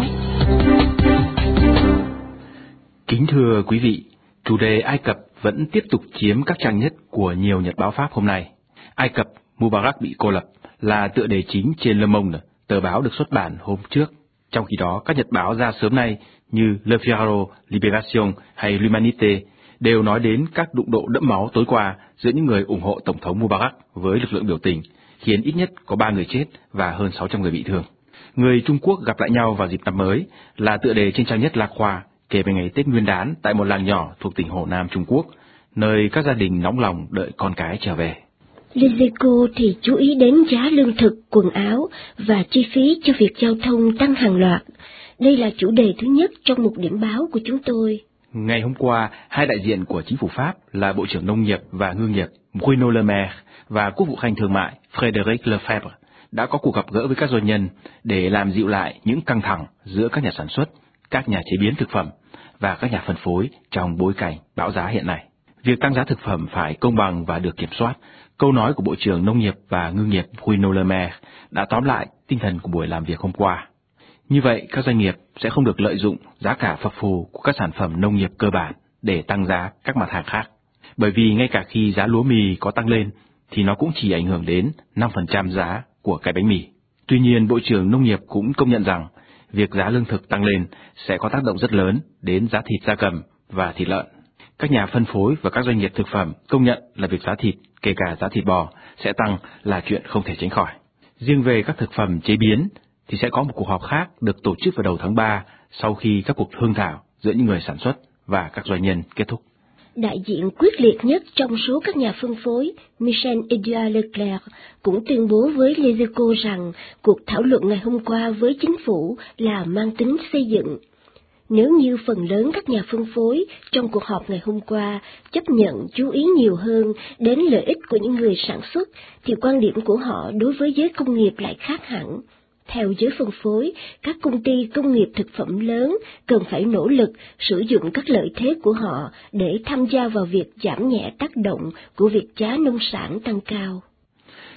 Kính thưa quý vị, chủ đề Ai Cập vẫn tiếp tục chiếm các trang nhất của nhiều nhật báo Pháp hôm nay. Ai Cập, Mubarak bị cô lập là tựa đề chính trên Le Monde, tờ báo được xuất bản hôm trước. Trong khi đó, các nhật báo ra sớm nay như Le Figaro, Libération hay L'Humanité đều nói đến các đụng độ đẫm máu tối qua giữa những người ủng hộ Tổng thống Mubarak với lực lượng biểu tình, khiến ít nhất có 3 người chết và hơn 600 người bị thương. Người Trung Quốc gặp lại nhau vào dịp năm mới là tựa đề trên trang nhất La Croix, kể về ngày Tết Nguyên đán tại một làng nhỏ thuộc tỉnh Hồ Nam Trung Quốc, nơi các gia đình nóng lòng đợi con cái trở về. Les Echos thì chú ý đến giá lương thực, quần áo và chi phí cho việc giao thông tăng hàng loạt. Đây là chủ đề thứ nhất trong một điểm báo của chúng tôi. Ngày hôm qua, hai đại diện của chính phủ Pháp là Bộ trưởng Nông nghiệp và Ngư nghiệp Bruno Le Maire và Quốc vụ Khanh Thương mại Frédéric Lefebvre đã có cuộc gặp gỡ với các doanh nhân để làm dịu lại những căng thẳng giữa các nhà sản xuất, các nhà chế biến thực phẩm và các nhà phân phối trong bối cảnh bão giá hiện nay. Việc tăng giá thực phẩm phải công bằng và được kiểm soát. Câu nói của Bộ trưởng Nông nghiệp và Ngư nghiệp Bruno Le Maire đã tóm lại tinh thần của buổi làm việc hôm qua. Như vậy, các doanh nghiệp sẽ không được lợi dụng giá cả phập phù của các sản phẩm nông nghiệp cơ bản để tăng giá các mặt hàng khác. Bởi vì ngay cả khi giá lúa mì có tăng lên, thì nó cũng chỉ ảnh hưởng đến 5% giá của cái bánh mì. Tuy nhiên, Bộ trưởng Nông nghiệp cũng công nhận rằng việc giá lương thực tăng lên sẽ có tác động rất lớn đến giá thịt gia cầm và thịt lợn. Các nhà phân phối và các doanh nghiệp thực phẩm công nhận là việc giá thịt, kể cả giá thịt bò, sẽ tăng là chuyện không thể tránh khỏi. Riêng về các thực phẩm chế biến, thì sẽ có một cuộc họp khác được tổ chức vào đầu tháng 3 sau khi các cuộc thương thảo giữa những người sản xuất và các doanh nhân kết thúc. Đại diện quyết liệt nhất trong số các nhà phân phối, Michel-Édouard Leclerc, cũng tuyên bố với Les Echos rằng cuộc thảo luận ngày hôm qua với chính phủ là mang tính xây dựng. Nếu như phần lớn các nhà phân phối trong cuộc họp ngày hôm qua chấp nhận chú ý nhiều hơn đến lợi ích của những người sản xuất, thì quan điểm của họ đối với giới công nghiệp lại khác hẳn. Theo giới phân phối, các công ty công nghiệp thực phẩm lớn cần phải nỗ lực sử dụng các lợi thế của họ để tham gia vào việc giảm nhẹ tác động của việc giá nông sản tăng cao.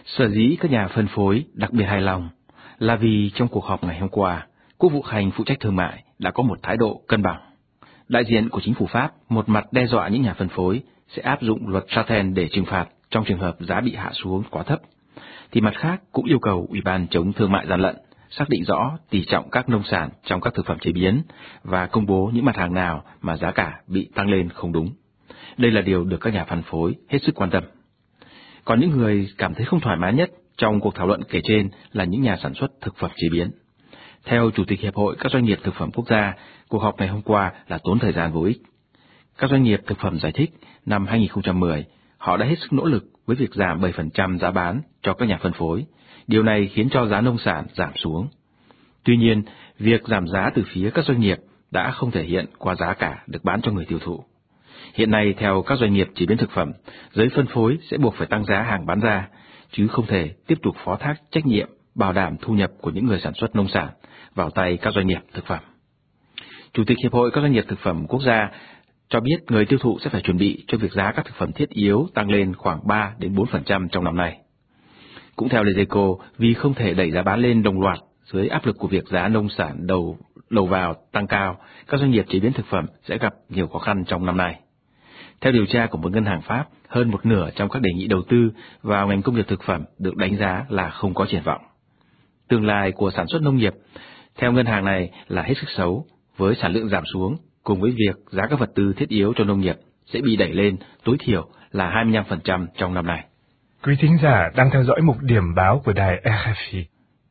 Sở dĩ các nhà phân phối đặc biệt hài lòng là vì trong cuộc họp ngày hôm qua, Quốc vụ Khanh phụ trách thương mại đã có một thái độ cân bằng. Đại diện của chính phủ Pháp một mặt đe dọa những nhà phân phối sẽ áp dụng luật Sartène để trừng phạt trong trường hợp giá bị hạ xuống quá thấp, thì mặt khác cũng yêu cầu Ủy ban chống thương mại gian lận xác định rõ tỷ trọng các nông sản trong các thực phẩm chế biến và công bố những mặt hàng nào mà giá cả bị tăng lên không đúng. Đây là điều được các nhà phân phối hết sức quan tâm. Còn những người cảm thấy không thoải mái nhất trong cuộc thảo luận kể trên là những nhà sản xuất thực phẩm chế biến. Theo Chủ tịch Hiệp hội các doanh nghiệp thực phẩm quốc gia, cuộc họp ngày hôm qua là tốn thời gian vô ích. Các doanh nghiệp thực phẩm giải thích năm 2010, họ đã hết sức nỗ lực với việc giảm 7% giá bán cho các nhà phân phối. Điều này khiến cho giá nông sản giảm xuống. Tuy nhiên, việc giảm giá từ phía các doanh nghiệp đã không thể hiện qua giá cả được bán cho người tiêu thụ. Hiện nay, theo các doanh nghiệp chế biến thực phẩm, giới phân phối sẽ buộc phải tăng giá hàng bán ra, chứ không thể tiếp tục phó thác trách nhiệm bảo đảm thu nhập của những người sản xuất nông sản vào tay các doanh nghiệp thực phẩm. Chủ tịch Hiệp hội các doanh nghiệp thực phẩm quốc gia cho biết người tiêu thụ sẽ phải chuẩn bị cho việc giá các thực phẩm thiết yếu tăng lên khoảng 3 đến 4% trong năm nay. Cũng theo Lezeco, vì không thể đẩy giá bán lên đồng loạt dưới áp lực của việc giá nông sản đầu vào tăng cao, các doanh nghiệp chế biến thực phẩm sẽ gặp nhiều khó khăn trong năm nay. Theo điều tra của một ngân hàng Pháp, hơn một nửa trong các đề nghị đầu tư vào ngành công nghiệp thực phẩm được đánh giá là không có triển vọng. Tương lai của sản xuất nông nghiệp, theo ngân hàng này là hết sức xấu, với sản lượng giảm xuống, cùng với việc giá các vật tư thiết yếu cho nông nghiệp sẽ bị đẩy lên tối thiểu là 25% trong năm nay. Quý thính giả đang theo dõi mục điểm báo của đài RFI.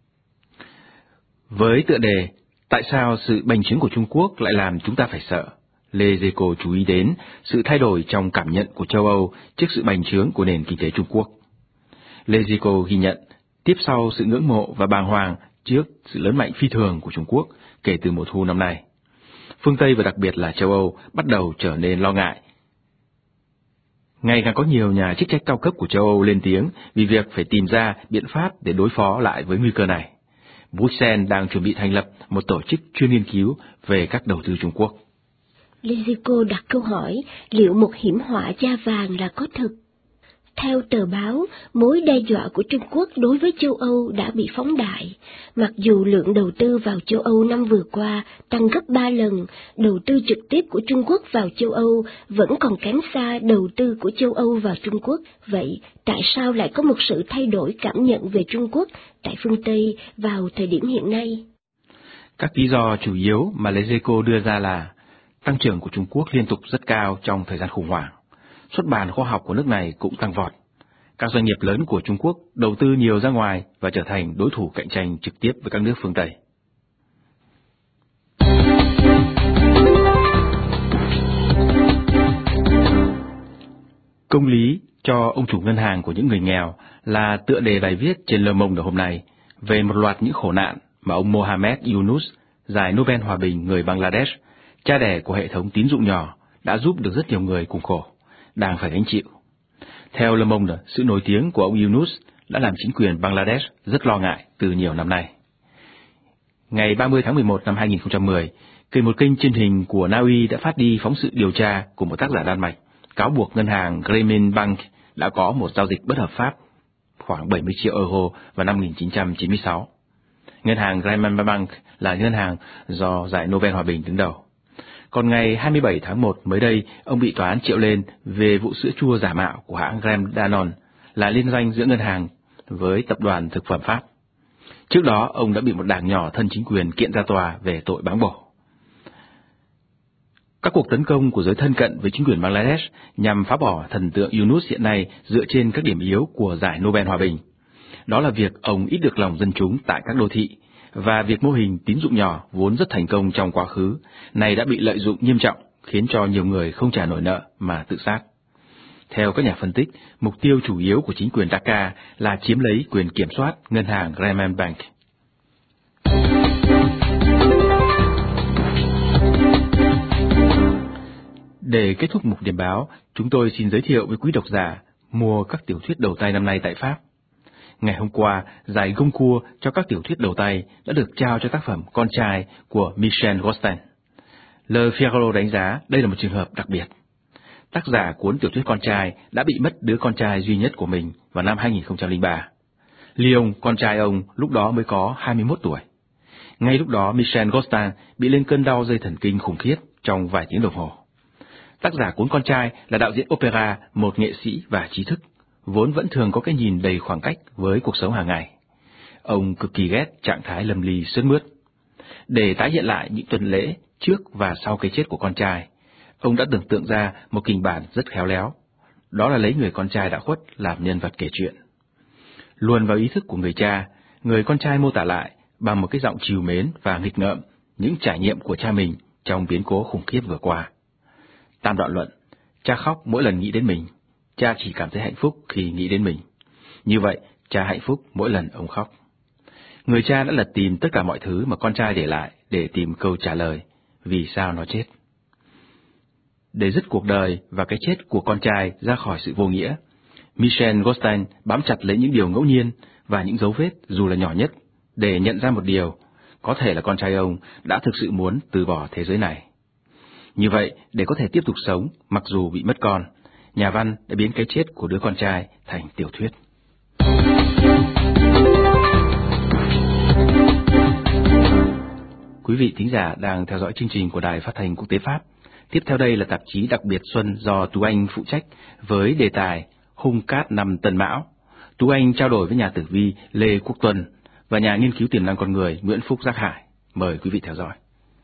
Với tựa đề Tại sao sự bành trướng của Trung Quốc lại làm chúng ta phải sợ? Lezeco chú ý đến sự thay đổi trong cảm nhận của châu Âu trước sự bành trướng của nền kinh tế Trung Quốc. Lezeco ghi nhận tiếp sau sự ngưỡng mộ và bàng hoàng trước sự lớn mạnh phi thường của Trung Quốc kể từ mùa thu năm nay. Phương Tây và đặc biệt là châu Âu bắt đầu trở nên lo ngại. Ngày càng có nhiều nhà chức trách cao cấp của châu Âu lên tiếng vì việc phải tìm ra biện pháp để đối phó lại với nguy cơ này. Bruxelles đang chuẩn bị thành lập một tổ chức chuyên nghiên cứu về các đầu tư Trung Quốc. Lezeco đặt câu hỏi liệu một hiểm họa da vàng là có thực? Theo tờ báo, mối đe dọa của Trung Quốc đối với châu Âu đã bị phóng đại. Mặc dù lượng đầu tư vào châu Âu năm vừa qua tăng gấp 3 lần, đầu tư trực tiếp của Trung Quốc vào châu Âu vẫn còn kém xa đầu tư của châu Âu vào Trung Quốc. Vậy, tại sao lại có một sự thay đổi cảm nhận về Trung Quốc tại phương Tây vào thời điểm hiện nay? Các lý do chủ yếu mà Lezeco đưa ra là tăng trưởng của Trung Quốc liên tục rất cao trong thời gian khủng hoảng. Xuất bản khoa học của nước này cũng tăng vọt. Các doanh nghiệp lớn của Trung Quốc đầu tư nhiều ra ngoài và trở thành đối thủ cạnh tranh trực tiếp với các nước phương Tây. Công lý cho ông chủ ngân hàng của những người nghèo là tựa đề bài viết trên Le Monde hôm nay về một loạt những khổ nạn mà ông Mohamed Yunus, giải Nobel Hòa bình người Bangladesh, cha đẻ của hệ thống tín dụng nhỏ, đã giúp được rất nhiều người cùng khổ, đang phải gánh chịu. Theo Le Monde, sự nổi tiếng của ông Yunus đã làm chính quyền Bangladesh rất lo ngại từ nhiều năm nay. Ngày 30 tháng 11 năm 2010, một kênh truyền hình của Na Uy đã phát đi phóng sự điều tra của một tác giả Đan Mạch, cáo buộc ngân hàng Grameen Bank đã có một giao dịch bất hợp pháp khoảng 70 triệu euro vào năm 1996. Ngân hàng Grameen Bank là ngân hàng do giải Nobel Hòa bình đứng đầu. Còn ngày 27 tháng 1 mới đây, ông bị tòa án triệu lên về vụ sữa chua giả mạo của hãng Grand Danone, là liên danh giữa ngân hàng với tập đoàn thực phẩm Pháp. Trước đó, ông đã bị một đảng nhỏ thân chính quyền kiện ra tòa về tội báng bổ. Các cuộc tấn công của giới thân cận với chính quyền Bangladesh nhằm phá bỏ thần tượng Yunus hiện nay dựa trên các điểm yếu của giải Nobel Hòa bình. Đó là việc ông ít được lòng dân chúng tại các đô thị, và việc mô hình tín dụng nhỏ vốn rất thành công trong quá khứ, này đã bị lợi dụng nghiêm trọng, khiến cho nhiều người không trả nổi nợ mà tự sát. Theo các nhà phân tích, mục tiêu chủ yếu của chính quyền Dhaka là chiếm lấy quyền kiểm soát ngân hàng Grameen Bank. Để kết thúc mục điểm báo, chúng tôi xin giới thiệu với quý độc giả mua các tiểu thuyết đầu tay năm nay tại Pháp. Ngày hôm qua, giải Goncourt cho các tiểu thuyết đầu tay đã được trao cho tác phẩm Con trai của Michel Rostand. Le Figaro đánh giá đây là một trường hợp đặc biệt. Tác giả cuốn tiểu thuyết Con trai đã bị mất đứa con trai duy nhất của mình vào năm 2003. Leon, con trai ông, lúc đó mới có 21 tuổi. Ngay lúc đó, Michel Gostin bị lên cơn đau dây thần kinh khủng khiếp trong vài tiếng đồng hồ. Tác giả cuốn Con trai là đạo diễn opera, một nghệ sĩ và trí thức, vốn vẫn thường có cái nhìn đầy khoảng cách với cuộc sống hàng ngày. Ông cực kỳ ghét trạng thái lâm ly sướt mướt. Để tái hiện lại những tuần lễ trước và sau cái chết của con trai, ông đã tưởng tượng ra một kịch bản rất khéo léo. Đó là lấy người con trai đã khuất làm nhân vật kể chuyện. Luồn vào ý thức của người cha, người con trai mô tả lại bằng một cái giọng trìu mến và nghịch ngợm những trải nghiệm của cha mình trong biến cố khủng khiếp vừa qua. Tam đoạn luận: cha khóc mỗi lần nghĩ đến mình, cha chỉ cảm thấy hạnh phúc khi nghĩ đến mình. Như vậy, cha hạnh phúc mỗi lần ông khóc. Người cha đã lật tìm tất cả mọi thứ mà con trai để lại để tìm câu trả lời vì sao nó chết. Để dứt cuộc đời và cái chết của con trai ra khỏi sự vô nghĩa, Michel Gostin bám chặt lấy những điều ngẫu nhiên và những dấu vết dù là nhỏ nhất để nhận ra một điều, có thể là con trai ông đã thực sự muốn từ bỏ thế giới này. Như vậy, để có thể tiếp tục sống mặc dù bị mất con, nhà văn đã biến cái chết của đứa con trai thành tiểu thuyết. Quý vị thính giả đang theo dõi chương trình của Đài Phát thanh Quốc tế Pháp. Tiếp theo đây là tạp chí đặc biệt Xuân do Tú Anh phụ trách với đề tài Hung Cát năm Tân Mão. Tú Anh trao đổi với nhà tử vi Lê Quốc Tuân và nhà nghiên cứu tiềm năng con người Nguyễn Phúc Giác Hải. Mời quý vị theo dõi.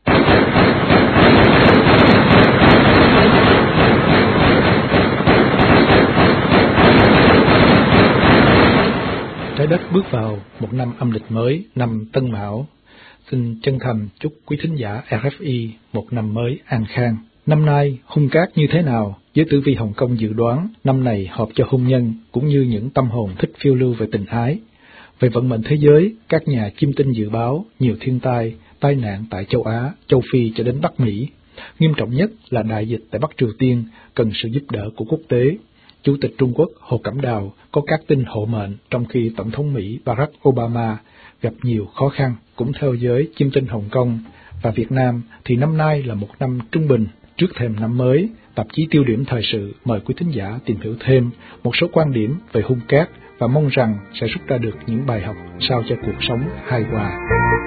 Trái đất bước vào một năm âm lịch mới, năm Tân Mão. Xin chân thành chúc quý thính giả RFI một năm mới an khang. Năm nay hung cát như thế nào? Giới tử vi Hồng Kông dự đoán năm này hợp cho hôn nhân cũng như những tâm hồn thích phiêu lưu về tình ái. Về vận mệnh thế giới, các nhà chiêm tinh dự báo nhiều thiên tai, tai nạn tại châu Á, châu Phi cho đến Bắc Mỹ. Nghiêm trọng nhất là đại dịch tại Bắc Triều Tiên cần sự giúp đỡ của quốc tế. Chủ tịch Trung Quốc Hồ Cẩm Đào có các tin hộ mệnh, trong khi Tổng thống Mỹ Barack Obama gặp nhiều khó khăn. Cũng theo giới chiêm tinh Hồng Kông và Việt Nam thì năm nay là một năm trung bình. Trước thềm năm mới, tạp chí Tiêu điểm thời sự mời quý thính giả tìm hiểu thêm một số quan điểm về hung cát và mong rằng sẽ rút ra được những bài học sao cho cuộc sống hài hòa.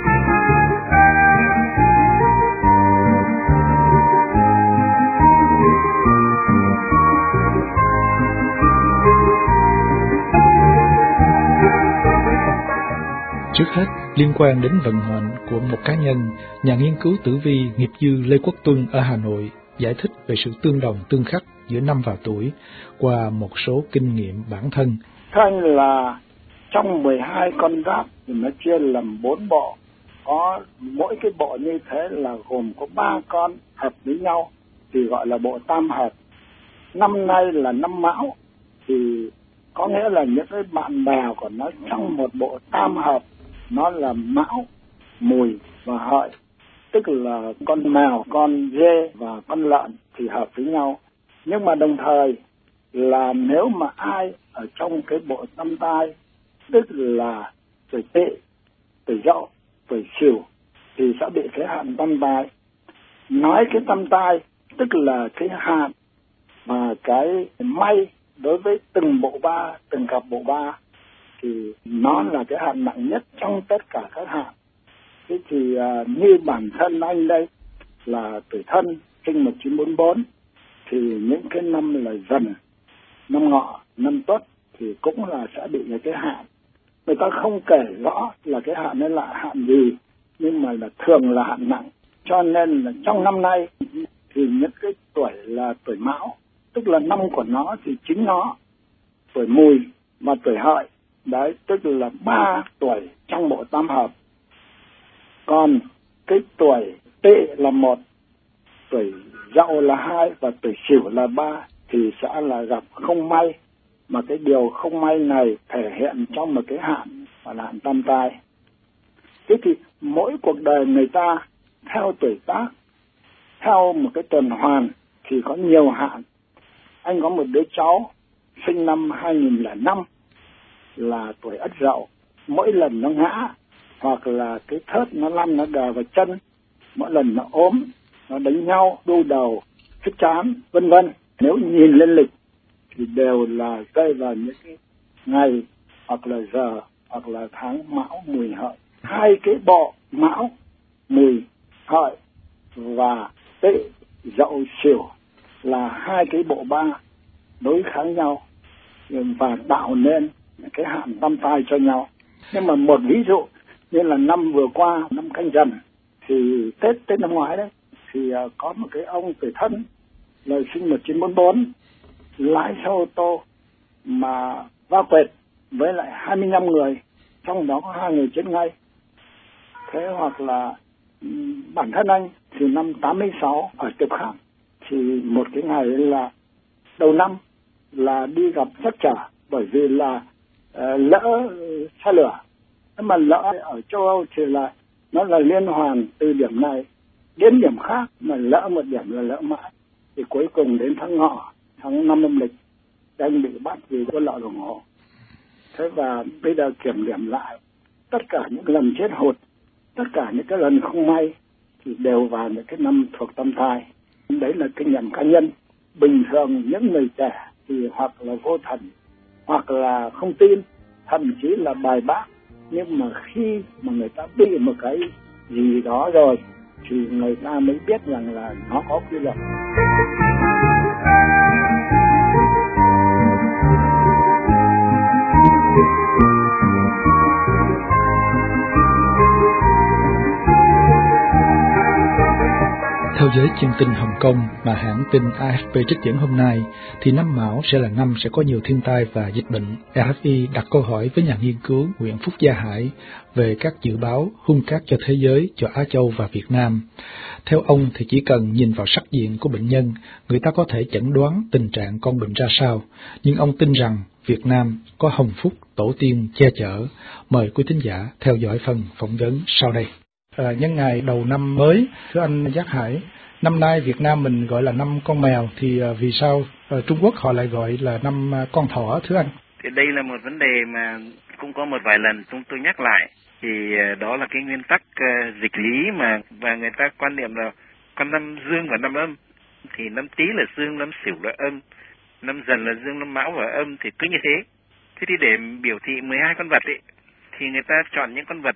Trước hết, liên quan đến vận mệnh của một cá nhân, nhà nghiên cứu tử vi nghiệp dư Lê Quốc Tuân ở Hà Nội giải thích về sự tương đồng tương khắc giữa năm và tuổi qua một số kinh nghiệm bản thân. Thưa anh là trong 12 con giáp thì nó chia làm 4 bộ. Có mỗi cái bộ như thế là gồm có 3 con hợp với nhau thì gọi là bộ tam hợp. Năm nay là năm Mão thì có nghĩa là những cái bạn bè của nó trong một bộ tam hợp, nó là Mão, Mùi và Hợi, tức là con mèo, con dê và con lợn thì hợp với nhau. Nhưng mà đồng thời là nếu mà ai ở trong cái bộ tam tai, tức là tuổi Tỵ, tuổi Dậu, tuổi Sửu thì sẽ bị cái hạn tam tai. Nói cái tam tai tức là cái hạn mà cái may đối với từng bộ ba, từng cặp bộ ba thì nó là cái hạn nặng nhất trong tất cả các hạn. Thế thì như bản thân anh đây là tuổi Thân, sinh 1944 thì những cái năm là Dần, năm Ngọ, năm Tuất thì cũng là sẽ bị cái hạn. Người ta không kể rõ là cái hạn ấy là hạn gì, nhưng mà là thường là hạn nặng. Cho nên là trong năm nay thì những cái tuổi là tuổi Mão, tức là năm của nó thì chính nó, tuổi Mùi và tuổi Hợi, đấy, tức là 3 tuổi trong bộ tam hợp. Còn cái tuổi Tỵ là 1, tuổi Dậu là 2 và tuổi Sửu là 3 thì sẽ là gặp không may, mà cái điều không may này thể hiện trong một cái hạn và là hạn tam tai. Thế thì mỗi cuộc đời người ta theo tuổi tác, theo một cái tuần hoàn thì có nhiều hạn. Anh có một đứa cháu sinh năm 2005 là tuổi Ất Dậu, mỗi lần nó ngã hoặc là cái thớt nó lăn nó đè vào chân, mỗi lần nó ốm, nó đánh nhau, đu đầu, cái chán, vân vân. Nếu nhìn lên lịch thì đều là rơi vào những cái ngày hoặc là giờ hoặc là tháng Mão Mùi Hợi. Hai cái bộ Mão Mùi Hợi và Tỵ Dậu Sửu là hai cái bộ ba đối kháng nhau và tạo nên cái hạn tam tai cho nhau. Nhưng mà một ví dụ như là năm vừa qua, năm Canh Dần, thì Tết năm ngoái đấy, thì có một cái ông tuổi Thân là sinh 1944 lái xe ô tô mà va quẹt với lại 25 người, trong đó có 2 người chết ngay. Thế hoặc là bản thân anh thì năm 86 ở Tiệp Khang, thì một cái ngày là đầu năm là đi gặp trắc trở, bởi vì là lỡ xe lửa. Nhưng mà lỡ ở châu Âu thì là nó là liên hoàn từ điểm này đến điểm khác, mà lỡ một điểm là lỡ mãi. Thì cuối cùng đến tháng Ngọ, tháng 5 âm lịch, anh bị bắt vì có lọ đồng hồ. Thế và bây giờ kiểm điểm lại tất cả những lần chết hụt, tất cả những cái lần không may thì đều vào những cái năm thuộc tam thai. Đấy là kinh nghiệm cá nhân. Bình thường những người trẻ thì hoặc là vô thần, hoặc là không tin, thậm chí là bài bác. Nhưng mà khi mà người ta bị một cái gì đó rồi thì người ta mới biết rằng là nó có quy luật. Theo giới chuyên tin Hồng Kông mà hãng tin AFP trích dẫn hôm nay, thì năm Mão sẽ là năm sẽ có nhiều thiên tai và dịch bệnh. RFI đặt câu hỏi với nhà nghiên cứu Nguyễn Phúc Gia Hải về các dự báo hung cát cho thế giới, cho Á Châu và Việt Nam. Theo ông thì chỉ cần nhìn vào sắc diện của bệnh nhân, người ta có thể chẩn đoán tình trạng con bệnh ra sao. Nhưng ông tin rằng Việt Nam có hồng phúc tổ tiên che chở. Mời quý thính giả theo dõi phần phỏng vấn sau đây. Nhân ngày đầu năm mới, thưa anh Giác Hải, năm nay Việt Nam mình gọi là năm con mèo, thì vì sao Trung Quốc họ lại gọi là năm con thỏ, thưa anh? Thì đây là một vấn đề mà cũng có một vài lần chúng tôi nhắc lại, thì đó là cái nguyên tắc dịch lý và người ta quan niệm là con năm dương và năm âm, thì năm Tý là dương, năm Sửu là âm, năm Dần là dương, năm Mão là âm, thì cứ như thế. Thế thì để biểu thị 12 con vật ấy, thì người ta chọn những con vật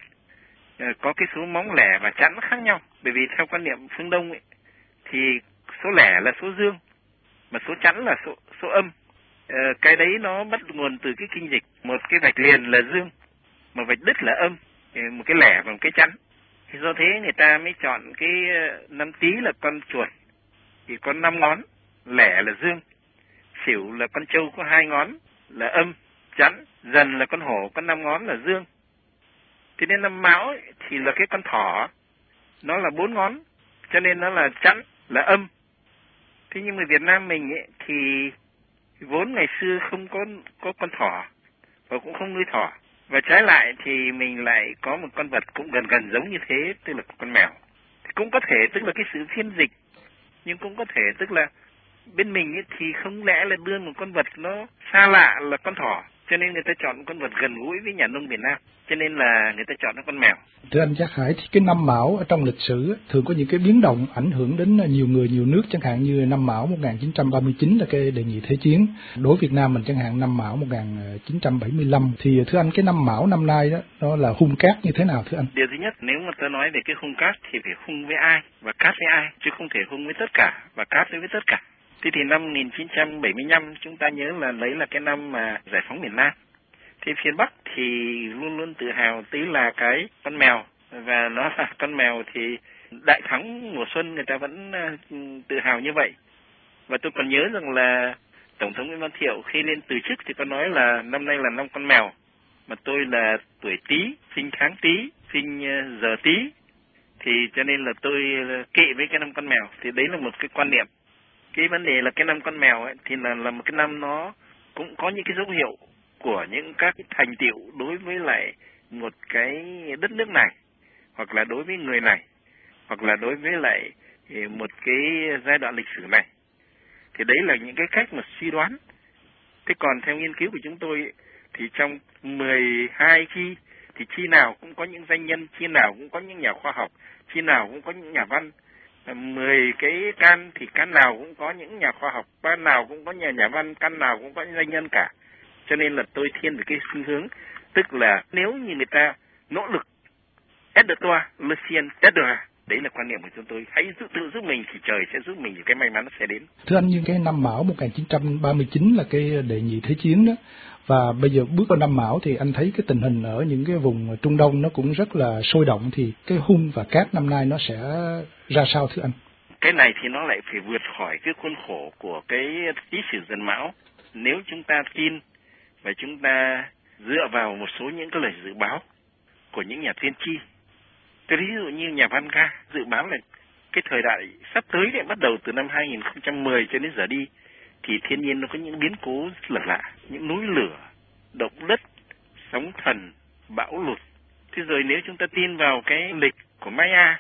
có cái số móng lẻ và chẵn khác nhau, bởi vì theo quan niệm phương Đông ấy, thì số lẻ là số dương mà số chẵn là số âm. Cái đấy nó bắt nguồn từ cái kinh dịch, một cái vạch liền là dương mà vạch đứt là âm, một cái lẻ và một cái chẵn. Thì do thế người ta mới chọn cái năm Tý là con chuột thì có 5 ngón, lẻ là dương, Sửu là con trâu có 2 ngón là âm chẵn, Dần là con hổ có 5 ngón là dương. Thế nên năm Mão ấy, thì là cái con thỏ, nó là 4 ngón, cho nên nó là chẵn, là âm. Thế nhưng mà Việt Nam mình ấy, thì vốn ngày xưa không có con thỏ và cũng không nuôi thỏ. Và trái lại thì mình lại có một con vật cũng gần giống như thế, tức là con mèo. Thì cũng có thể tức là cái sự phiên dịch, nhưng cũng có thể tức là bên mình ấy, thì không lẽ là đưa một con vật nó xa lạ là con thỏ, cho nên người ta chọn một con vật gần gũi với nhà nông Việt Nam, cho nên là người ta chọn nó con mèo. Thưa anh Giác Hải, thì cái năm Mão ở trong lịch sử thường có những cái biến động ảnh hưởng đến nhiều người, nhiều nước, chẳng hạn như năm Mão 1939 là cái đề nghị Thế chiến. Đối Việt Nam mình chẳng hạn năm Mão 1975, thì thưa anh cái năm Mão năm nay đó nó là hung cát như thế nào thưa anh? Điều thứ nhất, nếu mà tôi nói về cái hung cát thì phải hung với ai và cát với ai, chứ không thể hung với tất cả và cát với tất cả. Thế thì năm 1975 chúng ta nhớ là lấy là cái năm mà giải phóng miền Nam. Thì phía Bắc thì luôn luôn tự hào tí là cái con mèo, và nó là con mèo thì đại thắng mùa xuân người ta vẫn tự hào như vậy. Và tôi còn nhớ rằng là Tổng thống Nguyễn Văn Thiệu khi lên từ chức thì có nói là năm nay là năm con mèo, mà tôi là tuổi Tý, sinh tháng Tý, sinh giờ Tý, thì cho nên là tôi kỵ với cái năm con mèo. Thì đấy là một cái quan niệm. Cái vấn đề là cái năm con mèo ấy, thì là một cái năm nó cũng có những cái dấu hiệu của những các cái thành tựu đối với lại một cái đất nước này, hoặc là đối với người này, hoặc là đối với lại một cái giai đoạn lịch sử này. Thì đấy là những cái cách mà suy đoán. Thế còn theo nghiên cứu của chúng tôi thì trong 12 chi thì chi nào cũng có những danh nhân, chi nào cũng có những nhà khoa học, chi nào cũng có những nhà văn. 10 cái can thì can nào cũng có những nhà khoa học, can nào cũng có nhà văn, can nào cũng có những danh nhân cả. Cho nên là tôi thiên về cái xu hướng Tức là nếu như người ta nỗ lực aide-toi, le ciel t'aidera. Đấy là quan niệm của chúng tôi. Hãy tự giúp mình thì trời sẽ giúp mình, thì cái may mắn nó sẽ đến. Thưa anh, như cái năm Mão 1939 là cái đệ nhị thế chiến đó, và bây giờ bước vào năm Mão thì anh thấy cái tình hình ở những cái vùng Trung Đông nó cũng rất là sôi động, thì cái Hun và Cát năm nay nó sẽ ra sao thưa anh? Cái này thì nó lại phải vượt khỏi cái khuôn khổ của cái Tý Sửu Dần Mão. Nếu chúng ta tin và chúng ta dựa vào một số những cái lời dự báo của những nhà tiên tri, ví dụ như nhà Văn Ga dự báo là cái thời đại sắp tới để bắt đầu từ năm 2010 cho đến giờ đi thì thiên nhiên nó có những biến cố rất là lạ, những núi lửa, động đất, sóng thần, bão lụt. Thế rồi nếu chúng ta tin vào cái lịch của Maya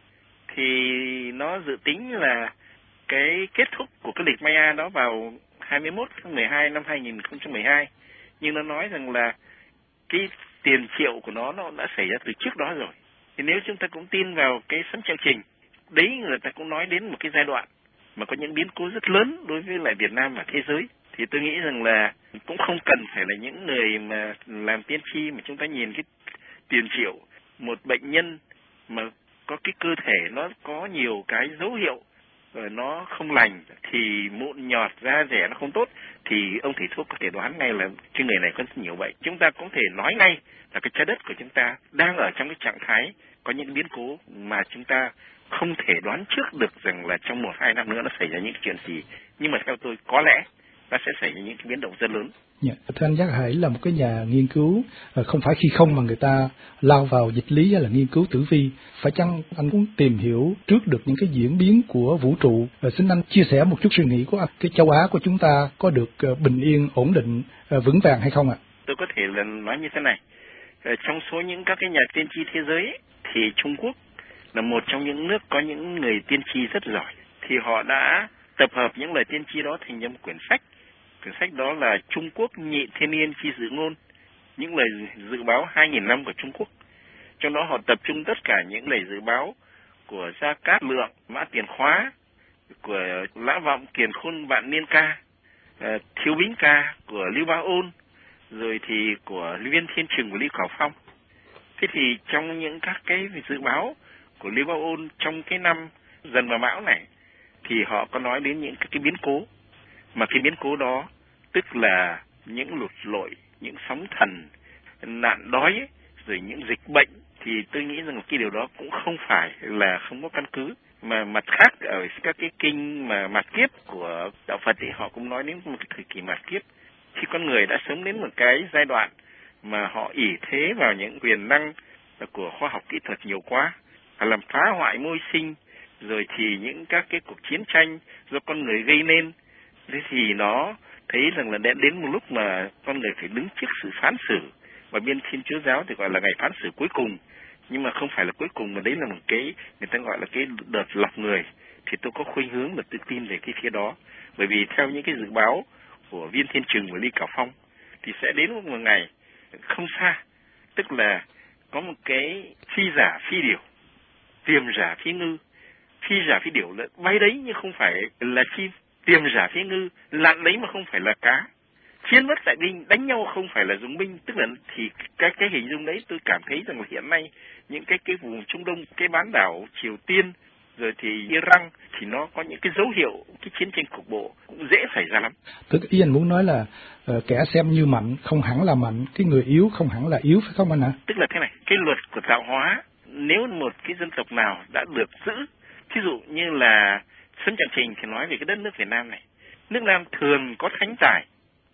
thì nó dự tính là cái kết thúc của cái lịch Maya đó vào 21 tháng 12 năm 2012, nhưng nó nói rằng là cái tiền triệu của nó đã xảy ra từ trước đó rồi. Thì nếu chúng ta cũng tin vào cái sấm chương trình, đấy người ta cũng nói đến một cái giai đoạn mà có những biến cố rất lớn đối với lại Việt Nam và thế giới, thì tôi nghĩ rằng là cũng không cần phải là những người mà làm tiên tri, mà chúng ta nhìn cái tiền triệu một bệnh nhân mà có cái cơ thể nó có nhiều cái dấu hiệu rồi nó không lành, thì mụn nhọt, da rẻ nó không tốt, thì ông thầy thuốc có thể đoán ngay là cái người này có nhiều bệnh. Chúng ta cũng thể nói ngay là cái trái đất của chúng ta đang ở trong cái trạng thái có những biến cố mà chúng ta không thể đoán trước được rằng là trong 1-2 năm nữa nó xảy ra những chuyện gì. Nhưng mà theo tôi có lẽ nó sẽ xảy ra những cái biến động rất lớn. Thưa anh Giác Hải là một cái nhà nghiên cứu, không phải khi không mà người ta lao vào dịch lý hay là nghiên cứu tử vi, phải chăng anh muốn tìm hiểu trước được những cái diễn biến của vũ trụ? Xin anh chia sẻ một chút suy nghĩ của anh, cái châu Á của chúng ta có được bình yên, ổn định, vững vàng hay không ạ? Tôi có thể là nói như thế này, trong số những các cái nhà tiên tri thế giới ấy, thì Trung Quốc là một trong những nước có những người tiên tri rất giỏi, thì họ đã tập hợp những lời tiên tri đó thành một quyển sách. Quyển sách đó là Trung Quốc Nhị Thiên Niên Chi Dự Ngôn, những lời dự báo 2.000 năm của Trung Quốc. Trong đó họ tập trung tất cả những lời dự báo của Gia Cát Lượng, Mã Tiền Khóa, của Lã Vọng Kiền Khôn Vạn Niên Ca, Thiếu Bính Ca của Lưu Bá Ôn, rồi thì của Viên Thiên Trừng của Lưu Khảo Phong. Thế thì trong những các cái dự báo của Lưu Bá Ôn trong cái năm Dần và Mão này thì họ có nói đến những cái biến cố, mà cái biến cố đó tức là những lụt lội, những sóng thần, nạn đói ấy, rồi những dịch bệnh, thì tôi nghĩ rằng cái điều đó cũng không phải là không có căn cứ. Mà mặt khác ở các cái kinh mà mạt kiếp của đạo Phật thì họ cũng nói đến một cái thời kỳ mạt kiếp, khi con người đã sống đến một cái giai đoạn mà họ ỷ thế vào những quyền năng của khoa học kỹ thuật nhiều quá, làm phá hoại môi sinh, rồi thì những các cái cuộc chiến tranh do con người gây nên. Thế thì nó thấy rằng là đến một lúc mà con người phải đứng trước sự phán xử, và bên Thiên Chúa giáo thì gọi là ngày phán xử cuối cùng, nhưng mà không phải là cuối cùng, mà đấy là một cái người ta gọi là cái đợt lọc người. Thì tôi có khuynh hướng là tự tin về cái phía đó, bởi vì theo những cái dự báo của Viên Thiên Trừng và Lý Cảo Phong thì sẽ đến một ngày không xa, tức là có một cái phi giả phi điểu, tiềm giả phi ngư. Phi giả phi điểu là bay đấy nhưng không phải là chim, tiềm giả phi ngư lặn đấy mà không phải là cá, chiến mất tại binh, đánh nhau không phải là dùng binh. Tức là thì cái hình dung đấy tôi cảm thấy rằng là hiện nay những cái vùng Trung Đông, cái bán đảo Triều Tiên rồi thì Iran thì nó có những cái dấu hiệu cái chiến tranh cục bộ cũng dễ xảy ra lắm. Tức ý anh muốn nói là kẻ xem như mạnh không hẳn là mạnh, cái người yếu không hẳn là yếu, phải không anh ạ? Tức là thế này, cái luật của tạo hóa, nếu một cái dân tộc nào đã được giữ, thí dụ như là Xuân Trạng Trình thì nói về cái đất nước Việt Nam này, nước Nam thường có thánh tài,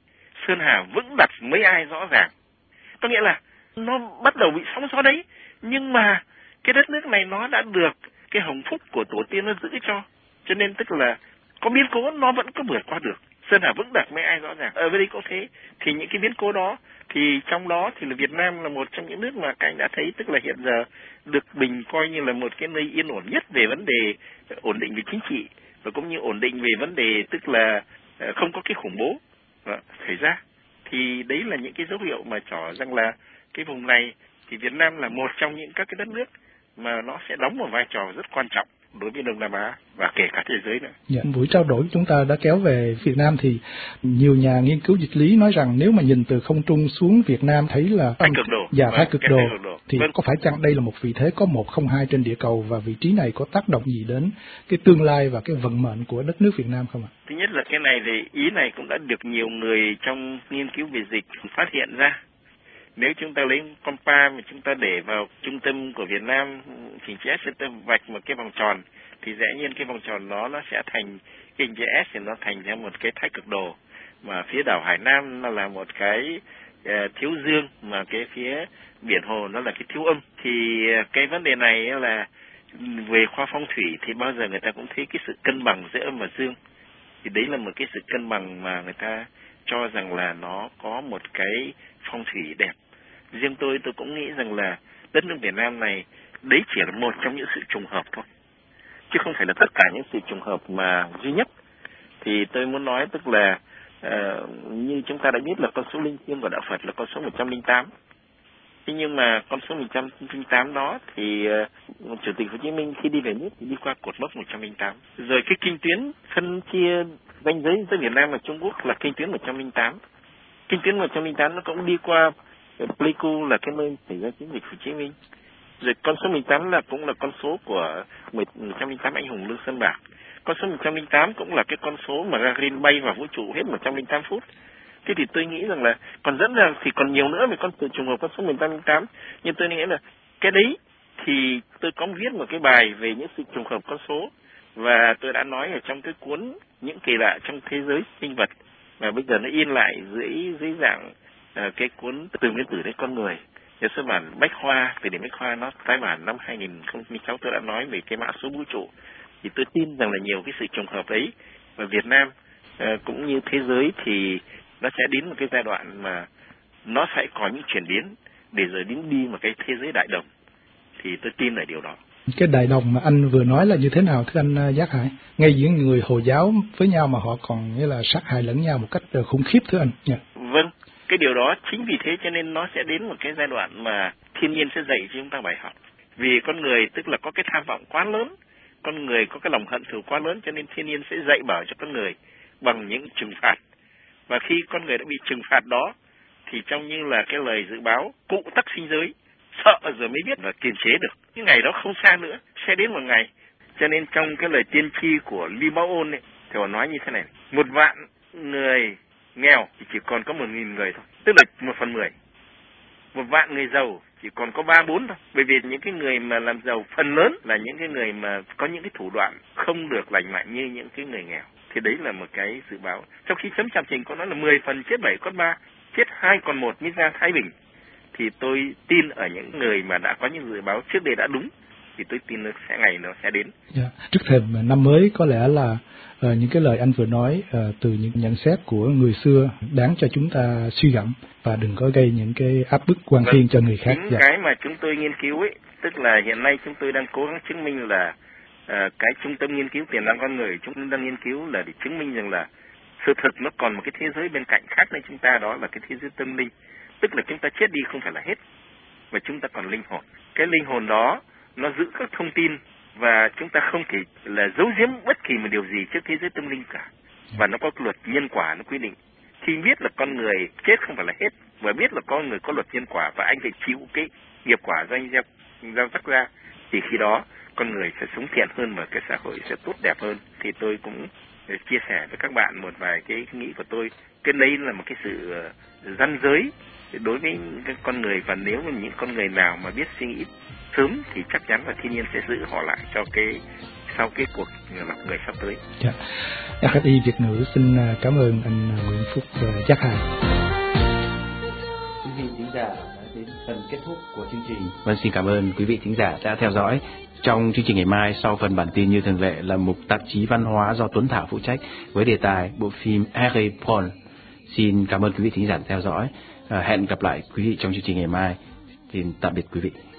sơn hà vững đặt mấy ai rõ ràng. Có nghĩa là nó bắt đầu bị sóng gió đấy, nhưng mà cái đất nước này nó đã được cái hồng phúc của tổ tiên nó giữ cho nên tức là có biến cố nó vẫn có vượt qua được. Sơn hà vững đặt mấy ai rõ ràng. Ở đây có thế thì những cái biến cố đó thì trong đó thì là Việt Nam là một trong những nước mà các anh đã thấy, tức là hiện giờ được Bình coi như là một cái nơi yên ổn nhất về vấn đề ổn định về chính trị, và cũng như ổn định về vấn đề tức là không có cái khủng bố xảy ra. Thì đấy là những cái dấu hiệu mà tỏ rằng là cái vùng này thì Việt Nam là một trong những các cái đất nước mà nó sẽ đóng một vai trò rất quan trọng đối với Đông Nam Á và kể cả thế giới nữa. Dạ, buổi trao đổi chúng ta đã kéo về Việt Nam thì nhiều nhà nghiên cứu dịch lý nói rằng nếu mà nhìn từ không trung xuống Việt Nam thấy là thái cực độ. Dạ, thái cực độ. Thì Vâng. có phải chăng đây là một vị thế có 1 không 2 trên địa cầu, và vị trí này có tác động gì đến cái tương lai và cái vận mệnh của đất nước Việt Nam không ạ? Thứ nhất là cái này thì ý này cũng đã được nhiều người trong nghiên cứu về dịch phát hiện ra. Nếu chúng ta lấy compa mà chúng ta để vào trung tâm của Việt Nam, hình chữ S, chúng ta vạch một cái vòng tròn, thì dễ nhiên cái vòng tròn nó sẽ thành cái hình chữ S, thì nó thành ra một cái thái cực đồ. Mà phía đảo Hải Nam nó là một cái thiếu dương, mà cái phía biển Hồ nó là cái thiếu âm. Thì cái vấn đề này là về khoa phong thủy thì bao giờ người ta cũng thấy cái sự cân bằng giữa âm và dương. Thì đấy là một cái sự cân bằng mà người ta cho rằng là nó có một cái phong thủy đẹp. Riêng tôi cũng nghĩ rằng là đất nước Việt Nam này đấy chỉ là một trong những sự trùng hợp thôi, chứ không phải là tất cả những sự trùng hợp mà duy nhất. Thì tôi muốn nói tức là như chúng ta đã biết là con số linh thiêng của đạo Phật là con số 108. Thế nhưng mà con số 108 đó thì Chủ tịch Hồ Chí Minh khi đi về nước thì đi qua cột mốc 108. Rồi cái kinh tuyến phân chia ranh giới giữa Việt Nam và Trung Quốc là kinh tuyến 108. Kinh tuyến 108 nó cũng đi qua Pleiku là cái nơi xảy ra chiến dịch Hồ Chí Minh. Rồi con số 18 là cũng là con số của 108 anh hùng Lương Sơn Bạc. Con số 108 cũng là cái con số mà Gagarin bay vào vũ trụ hết 108 phút. Thế thì tôi nghĩ rằng là còn dẫn ra thì còn nhiều nữa về con sự trùng hợp con số 108. Nhưng tôi nghĩ là cái đấy thì tôi có viết một cái bài về những sự trùng hợp con số. Và tôi đã nói ở trong cái cuốn Những kỳ lạ trong thế giới sinh vật. Và bây giờ nó in lại dưới dạng cái cuốn Từ nguyên tử đến con người. Nhà xuất bản Bách Khoa, từ điển Bách Khoa nó tái bản năm 2006, tôi đã nói về cái mã số vũ trụ. Thì tôi tin rằng là nhiều cái sự trùng hợp ấy và Việt Nam cũng như thế giới thì nó sẽ đến một cái giai đoạn mà nó sẽ có những chuyển biến để rồi đến đi một cái thế giới đại đồng. Thì tôi tin ở điều đó. Cái đại đồng mà anh vừa nói là như thế nào thưa anh Giác Hải? Ngay giữa người Hồi giáo với nhau mà họ còn nghĩa là sát hại lẫn nhau một cách khủng khiếp thưa anh. Yeah. Vâng, cái điều đó chính vì thế cho nên nó sẽ đến một cái giai đoạn mà thiên nhiên sẽ dạy cho chúng ta bài học. Vì con người tức là có cái tham vọng quá lớn, con người có cái lòng hận thù quá lớn, cho nên thiên nhiên sẽ dạy bảo cho con người bằng những trừng phạt. Và khi con người đã bị trừng phạt đó thì trong như là cái lời dự báo cụ tắc sinh giới, sợ rồi mới biết và kiềm chế được. Cái ngày đó không xa nữa, sẽ đến một ngày. Cho nên trong cái lời tiên tri của Ly Báo Ôn ấy, thì họ nói như thế này: 1.000.000 người nghèo thì chỉ còn có 1.000 người thôi, tức là 1/10. 1.000.000 người giàu chỉ còn có 3-4 thôi. Bởi vì những cái người mà làm giàu phần lớn là những cái người mà có những cái thủ đoạn không được lành mạnh như những cái người nghèo. Thì đấy là một cái dự báo. Trong khi chấm Trạm Trình có nói là 10 phần chết 7 còn 3, chết 2 còn 1 mới ra thái bình. Thì tôi tin ở những người mà đã có những dự báo trước đây đã đúng, thì tôi tin ngày nó sẽ đến. Yeah. Trước thềm năm mới có lẽ là những cái lời anh vừa nói từ những nhận xét của người xưa đáng cho chúng ta suy gẫm và đừng có gây những cái áp bức quan thiên cho người khác. Chính cái mà chúng tôi nghiên cứu ấy, tức là hiện nay chúng tôi đang cố gắng chứng minh là cái trung tâm nghiên cứu tiềm năng con người chúng tôi đang nghiên cứu là để chứng minh rằng là sự thật nó còn một cái thế giới bên cạnh khác với chúng ta, đó là cái thế giới tâm linh. Tức là chúng ta chết đi không phải là hết, mà chúng ta còn linh hồn. Cái linh hồn đó nó giữ các thông tin và chúng ta không thể là giấu giếm bất kỳ một điều gì trước thế giới tâm linh cả. Và nó có luật nhân quả nó quy định. Khi biết là con người chết không phải là hết và biết là con người có luật nhân quả và anh phải chịu cái nghiệp quả do anh gieo rắc ra, thì khi đó con người sẽ sống thiện hơn và cái xã hội sẽ tốt đẹp hơn. Thì tôi cũng chia sẻ với các bạn một vài cái nghĩ của tôi. Cái đấy là một cái sự răn giới đối với cái con người, và nếu mà những con người nào mà biết suy nghĩ sớm thì chắc chắn là thiên nhiên sẽ giữ họ lại cho sau cái cuộc lọc người sắp tới. Dạ. RFI Việt ngữ xin cảm ơn anh Nguyễn Phúc Giác Hải. Quý vị thính giả đã đến phần kết thúc của chương trình. Vâng, xin cảm ơn quý vị thính giả đã theo dõi. Trong chương trình ngày mai, sau phần bản tin như thường lệ là mục tạp chí văn hóa do Tuấn Thảo phụ trách với đề tài bộ phim Harry Paul. Xin cảm ơn quý vị thính giả theo dõi. Hẹn gặp lại quý vị trong chương trình ngày mai. Xin tạm biệt quý vị.